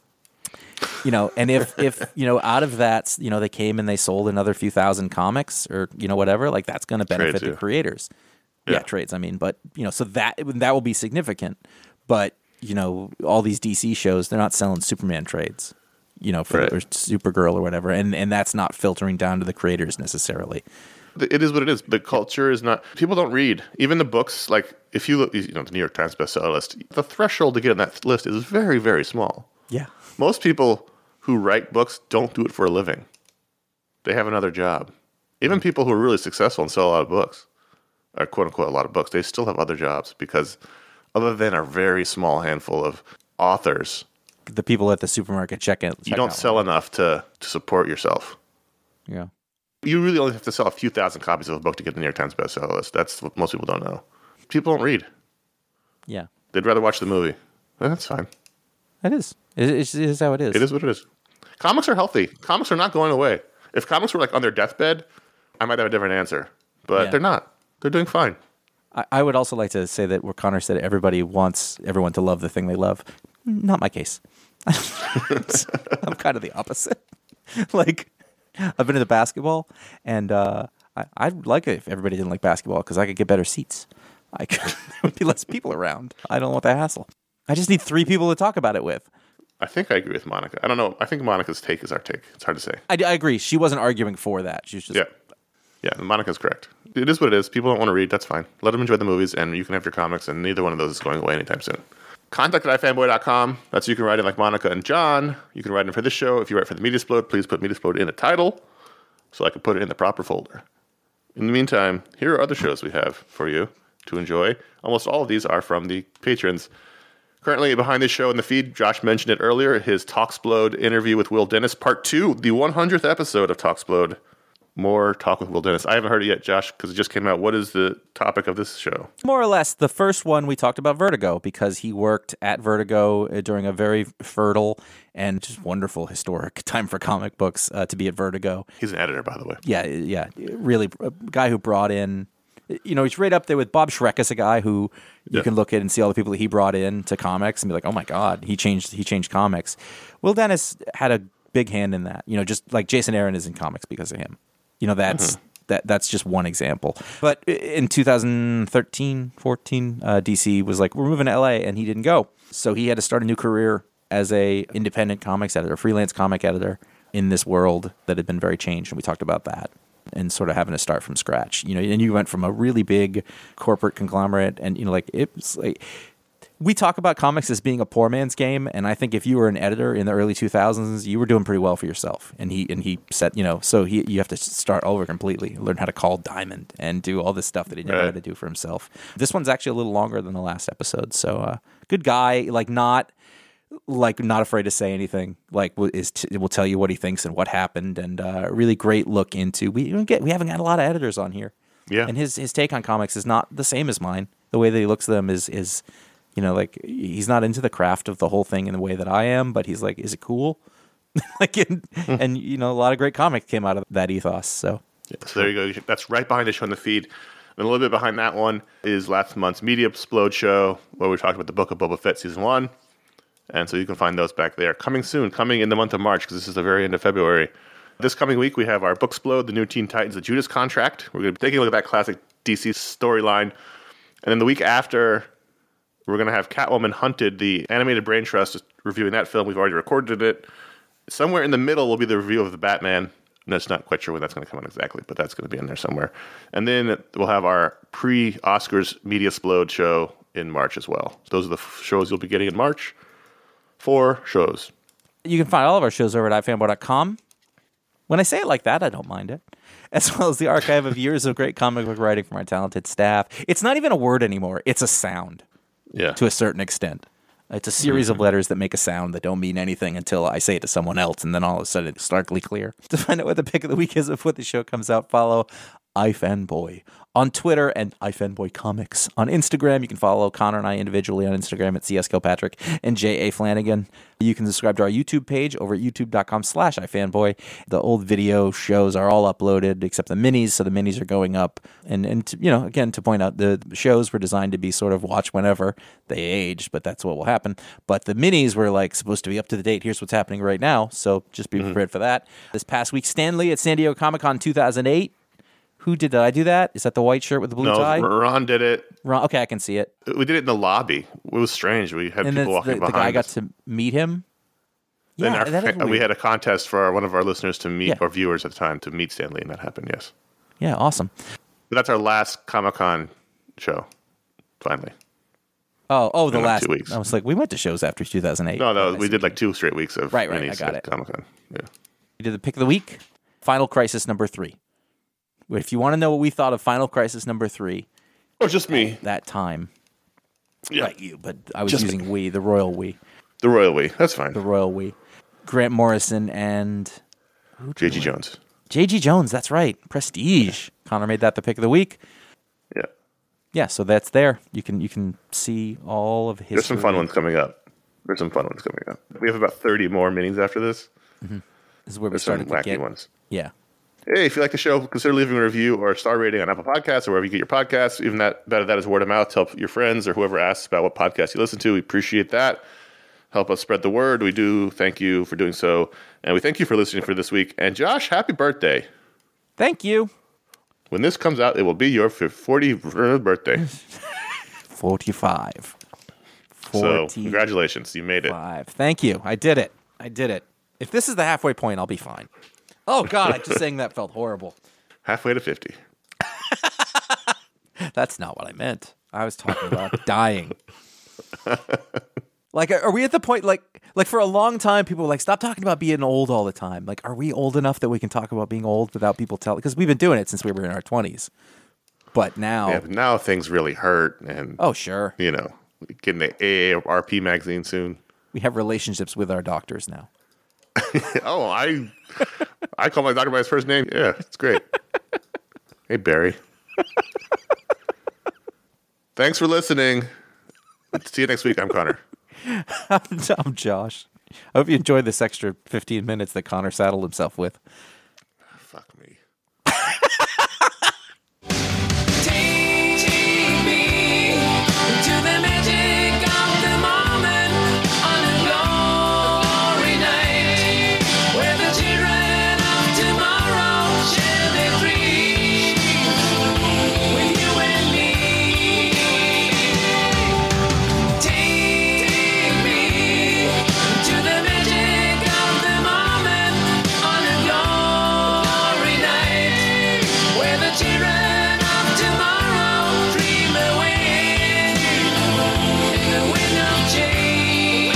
You know, and if, if, you know, out of that, you know, they came and they sold another few thousand comics or, you know, whatever, like that's going to benefit trades, the yeah. creators. Yeah. yeah, trades, I mean, but, you know, so that that will be significant. But, you know, all these D C shows, they're not selling Superman trades, you know, for right. or Supergirl or whatever. And, and that's not filtering down to the creators necessarily. It is what it is. The culture is not, people don't read. Even the books, like if you look, you know, the New York Times bestseller list, the threshold to get on that list is very, very small. Yeah. Most people who write books don't do it for a living. They have another job. Even people who are really successful and sell a lot of books, or quote unquote a lot of books, they still have other jobs because other than a very small handful of authors, the people at the supermarket check in. You don't sell enough to, to support yourself. Yeah. You really only have to sell a few thousand copies of a book to get the New York Times bestseller list. That's what most people don't know. People don't read. Yeah. They'd rather watch the movie. That's fine. It is. It is, it is how it is. It is what it is. Comics are healthy. Comics are not going away. If comics were like on their deathbed, I might have a different answer. But yeah. they're not. They're doing fine. I, I would also like to say that where Connor said everybody wants everyone to love the thing they love. Not my case. I'm kind of the opposite. Like, I've been into basketball, and uh, I, I'd like it if everybody didn't like basketball because I could get better seats. I could, there would be less people around. I don't want the hassle. I just need three people to talk about it with. I think I agree with Monica. I don't know. I think Monica's take is our take. It's hard to say. I, I agree. She wasn't arguing for that. She was just Yeah. Yeah, Monica's correct. It is what it is. People don't want to read. That's fine. Let them enjoy the movies, and you can have your comics, and neither one of those is going away anytime soon. Contact at ifanboy dot com. That's you can write in like Monica and John. You can write in for this show. If you write for the Mediasplode, please put Mediasplode in the title so I can put it in the proper folder. In the meantime, here are other shows we have for you to enjoy. Almost all of these are from the patrons. Currently behind this show in the feed, Josh mentioned it earlier, his Talksplode interview with Will Dennis, part two, the one hundredth episode of Talksplode. More talk with Will Dennis. I haven't heard it yet, Josh, because it just came out. What is the topic of this show? more or less. The first one we talked about Vertigo because he worked at Vertigo during a very fertile and just wonderful historic time for comic books uh, to be at Vertigo. He's an editor, by the way. Yeah, yeah, really a guy who brought in, you know, he's right up there with Bob Schreck as a guy who you Yeah. can look at and see all the people that he brought in to comics and be like, oh my God, he changed he changed comics. Will Dennis had a big hand in that, you know, just like Jason Aaron is in comics because of him. You know, that's mm-hmm. that that's just one example. But in two thousand thirteen, fourteen, uh, D C was like, we're moving to L A, and he didn't go. So he had to start a new career as a independent comics editor, freelance comic editor in this world that had been very changed. And we talked about that and sort of having to start from scratch. You know, and you went from a really big corporate conglomerate and, you know, like it's like we talk about comics as being a poor man's game, and I think if you were an editor in the early two thousands, you were doing pretty well for yourself. And he and he said, you know, so he you have to start over completely, learn how to call Diamond and do all this stuff that he never right. had to do for himself. This one's actually a little longer than the last episode, so uh, good guy, like not like not afraid to say anything, like is t- will tell you what he thinks and what happened, and uh, really great look into we don't get we haven't got a lot of editors on here, Yeah, and his his take on comics is not the same as mine. The way that he looks at them is is. You know, like he's not into the craft of the whole thing in the way that I am, but he's like, is it cool? like, and, and you know, a lot of great comics came out of that ethos. So, yeah, so there you go. That's right behind the show on the feed. And a little bit behind that one is last month's Mediasplode show where we talked about the Book of Boba Fett season one. And so you can find those back there. Coming soon, coming in the month of March, because this is the very end of February. This coming week, we have our Booksplode, the new Teen Titans, the Judas Contract. We're going to be taking a look at that classic D C storyline. And then the week after, we're going to have Catwoman Hunted, the animated brain trust, reviewing that film. We've already recorded it. Somewhere in the middle will be the review of the Batman. And that's not quite sure when that's going to come out exactly, but that's going to be in there somewhere. And then we'll have our pre-Oscars Mediasplode show in March as well. Those are the f- shows you'll be getting in March. Four shows. you can find all of our shows over at ifanboy dot com. When I say it like that, I don't mind it. As well as the archive of years of great comic book writing from our talented staff. It's not even a word anymore. It's a sound. Yeah. To a certain extent. It's a series of letters that make a sound that don't mean anything until I say it to someone else, and then all of a sudden it's starkly clear. To find out what the pick of the week is before the show comes out, follow iFanboy on Twitter and iFanboy Comics. On Instagram, you can follow Connor and I individually on Instagram at C S Kilpatrick and J A Flanagan. You can subscribe to our YouTube page over at youtube.com slash iFanboy. The old video shows are all uploaded except the minis, so the minis are going up. And, and to, you know, again, to point out, the shows were designed to be sort of watch whenever they aged, but that's what will happen. But the minis were like supposed to be up to the date. Here's what's happening right now, so just be prepared for that. This past week, Stan Lee at San Diego Comic-Con two thousand eight. Who did, did I do that? Is that the white shirt with the blue no, tie? Ron did it. Ron, okay, I can see it. We did it in the lobby. It was strange. We had And people then walking the, behind the guy us. got to meet him. Then Yeah, our, that is we weird. had a contest for our, one of our listeners to meet, Yeah. or viewers at the time, to meet Stan Lee, and that happened, yes. Yeah, awesome. But that's our last Comic-Con show, finally. Oh, oh, the In like last. two weeks. I was like, we went to shows after two thousand eight. No, no, I we see. did like two straight weeks of Right, right, I minis got at it. Comic-Con. Yeah. We did the pick of the week. Final Crisis number three. If you want to know what we thought of Final Crisis number three, Or just me. that time, Yeah. right, you, but I was Just using we, the royal we, The Royal We. That's fine. the royal we. Grant Morrison and J G. Jones. J G. Jones. That's right, Prestige. Connor made that the pick of the week. Yeah. Yeah, so that's there. You can you can see all of history. There's some fun ones coming up. There's some fun ones coming up. We have about thirty more minis after this. This is where we There's some started to wacky get. ones. Yeah. Hey, if you like the show, consider leaving a review or a star rating on Apple Podcasts or wherever you get your podcasts. Even that, better that is word of mouth to help your friends or whoever asks about what podcast you listen to. We appreciate that. Help us spread the word. We do thank you for doing so. And we thank you for listening for this week. And Josh, happy birthday. Thank you. When this comes out, it will be your fortieth birthday. forty-five. So congratulations, you made it. Five. Thank you. I did it. I did it. If this is the halfway point, I'll be fine. Oh, God, I just saying that felt horrible. Halfway to fifty. That's not what I meant. I was talking about dying. Like, are we at the point, like, like for a long time, people were like, stop talking about being old all the time. Like, are we old enough that we can talk about being old without people telling? Because we've been doing it since we were in our twenties. But now... Yeah, but now things really hurt. And oh, sure. You know, getting the A A R P magazine soon. We have relationships with our doctors now. oh, I I call my doctor by his first name. Yeah, it's great. Hey, Barry. Thanks for listening. See you next week. I'm Connor. I'm, I'm Josh. I hope you enjoyed this extra fifteen minutes that Connor saddled himself with. Fuck me. Take me to the magic of the moment on a glory night where the children of tomorrow share their dreams with you and me. Take me to the magic of the moment on a glory night where the children of tomorrow dream away in the wind of change.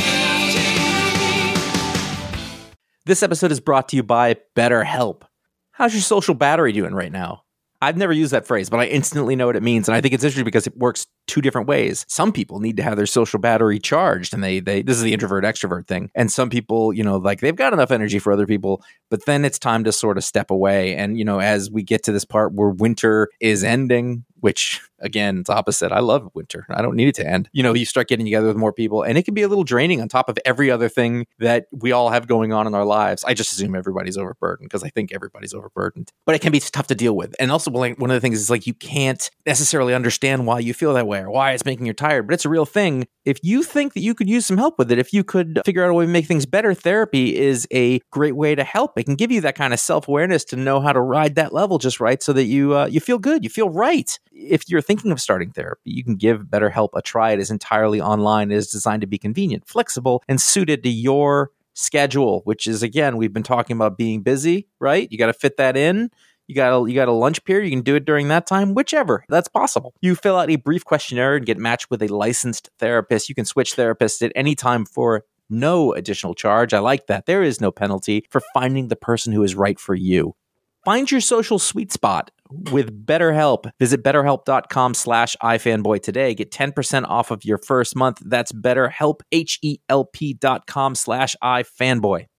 This episode is brought to you by BetterHelp. How's your social battery doing right now? I've never used that phrase, but I instantly know what it means. And I think it's interesting because it works two different ways. Some people need to have their social battery charged, and they, they, this is the introvert extrovert thing. And some people, you know, like they've got enough energy for other people, but then it's time to sort of step away. And, you know, as we get to this part where winter is ending, which again, it's opposite. I love winter. I don't need it to end. You know, you start getting together with more people, and it can be a little draining on top of every other thing that we all have going on in our lives. I just assume everybody's overburdened because I think everybody's overburdened, but it can be tough to deal with. And also, like, one of the things is like you can't necessarily understand why you feel that way or why it's making you tired, but it's a real thing. If you think that you could use some help with it, if you could figure out a way to make things better, therapy is a great way to help. It can give you that kind of self-awareness to know how to ride that level just right so that you uh, you feel good, you feel right. If you're thinking of starting therapy, you can give BetterHelp a try. It is entirely online. It is designed to be convenient, flexible, and suited to your schedule, which is, again, we've been talking about being busy, right? You got to fit that in. You got a, you got a lunch period. You can do it during that time, whichever. That's possible. You fill out a brief questionnaire and get matched with a licensed therapist. You can switch therapists at any time for no additional charge. I like that. There is no penalty for finding the person who is right for you. Find your social sweet spot with BetterHelp. Visit betterhelp.com slash ifanboy today. Get ten percent off of your first month. That's BetterHelp, H E L P dot com slash ifanboy.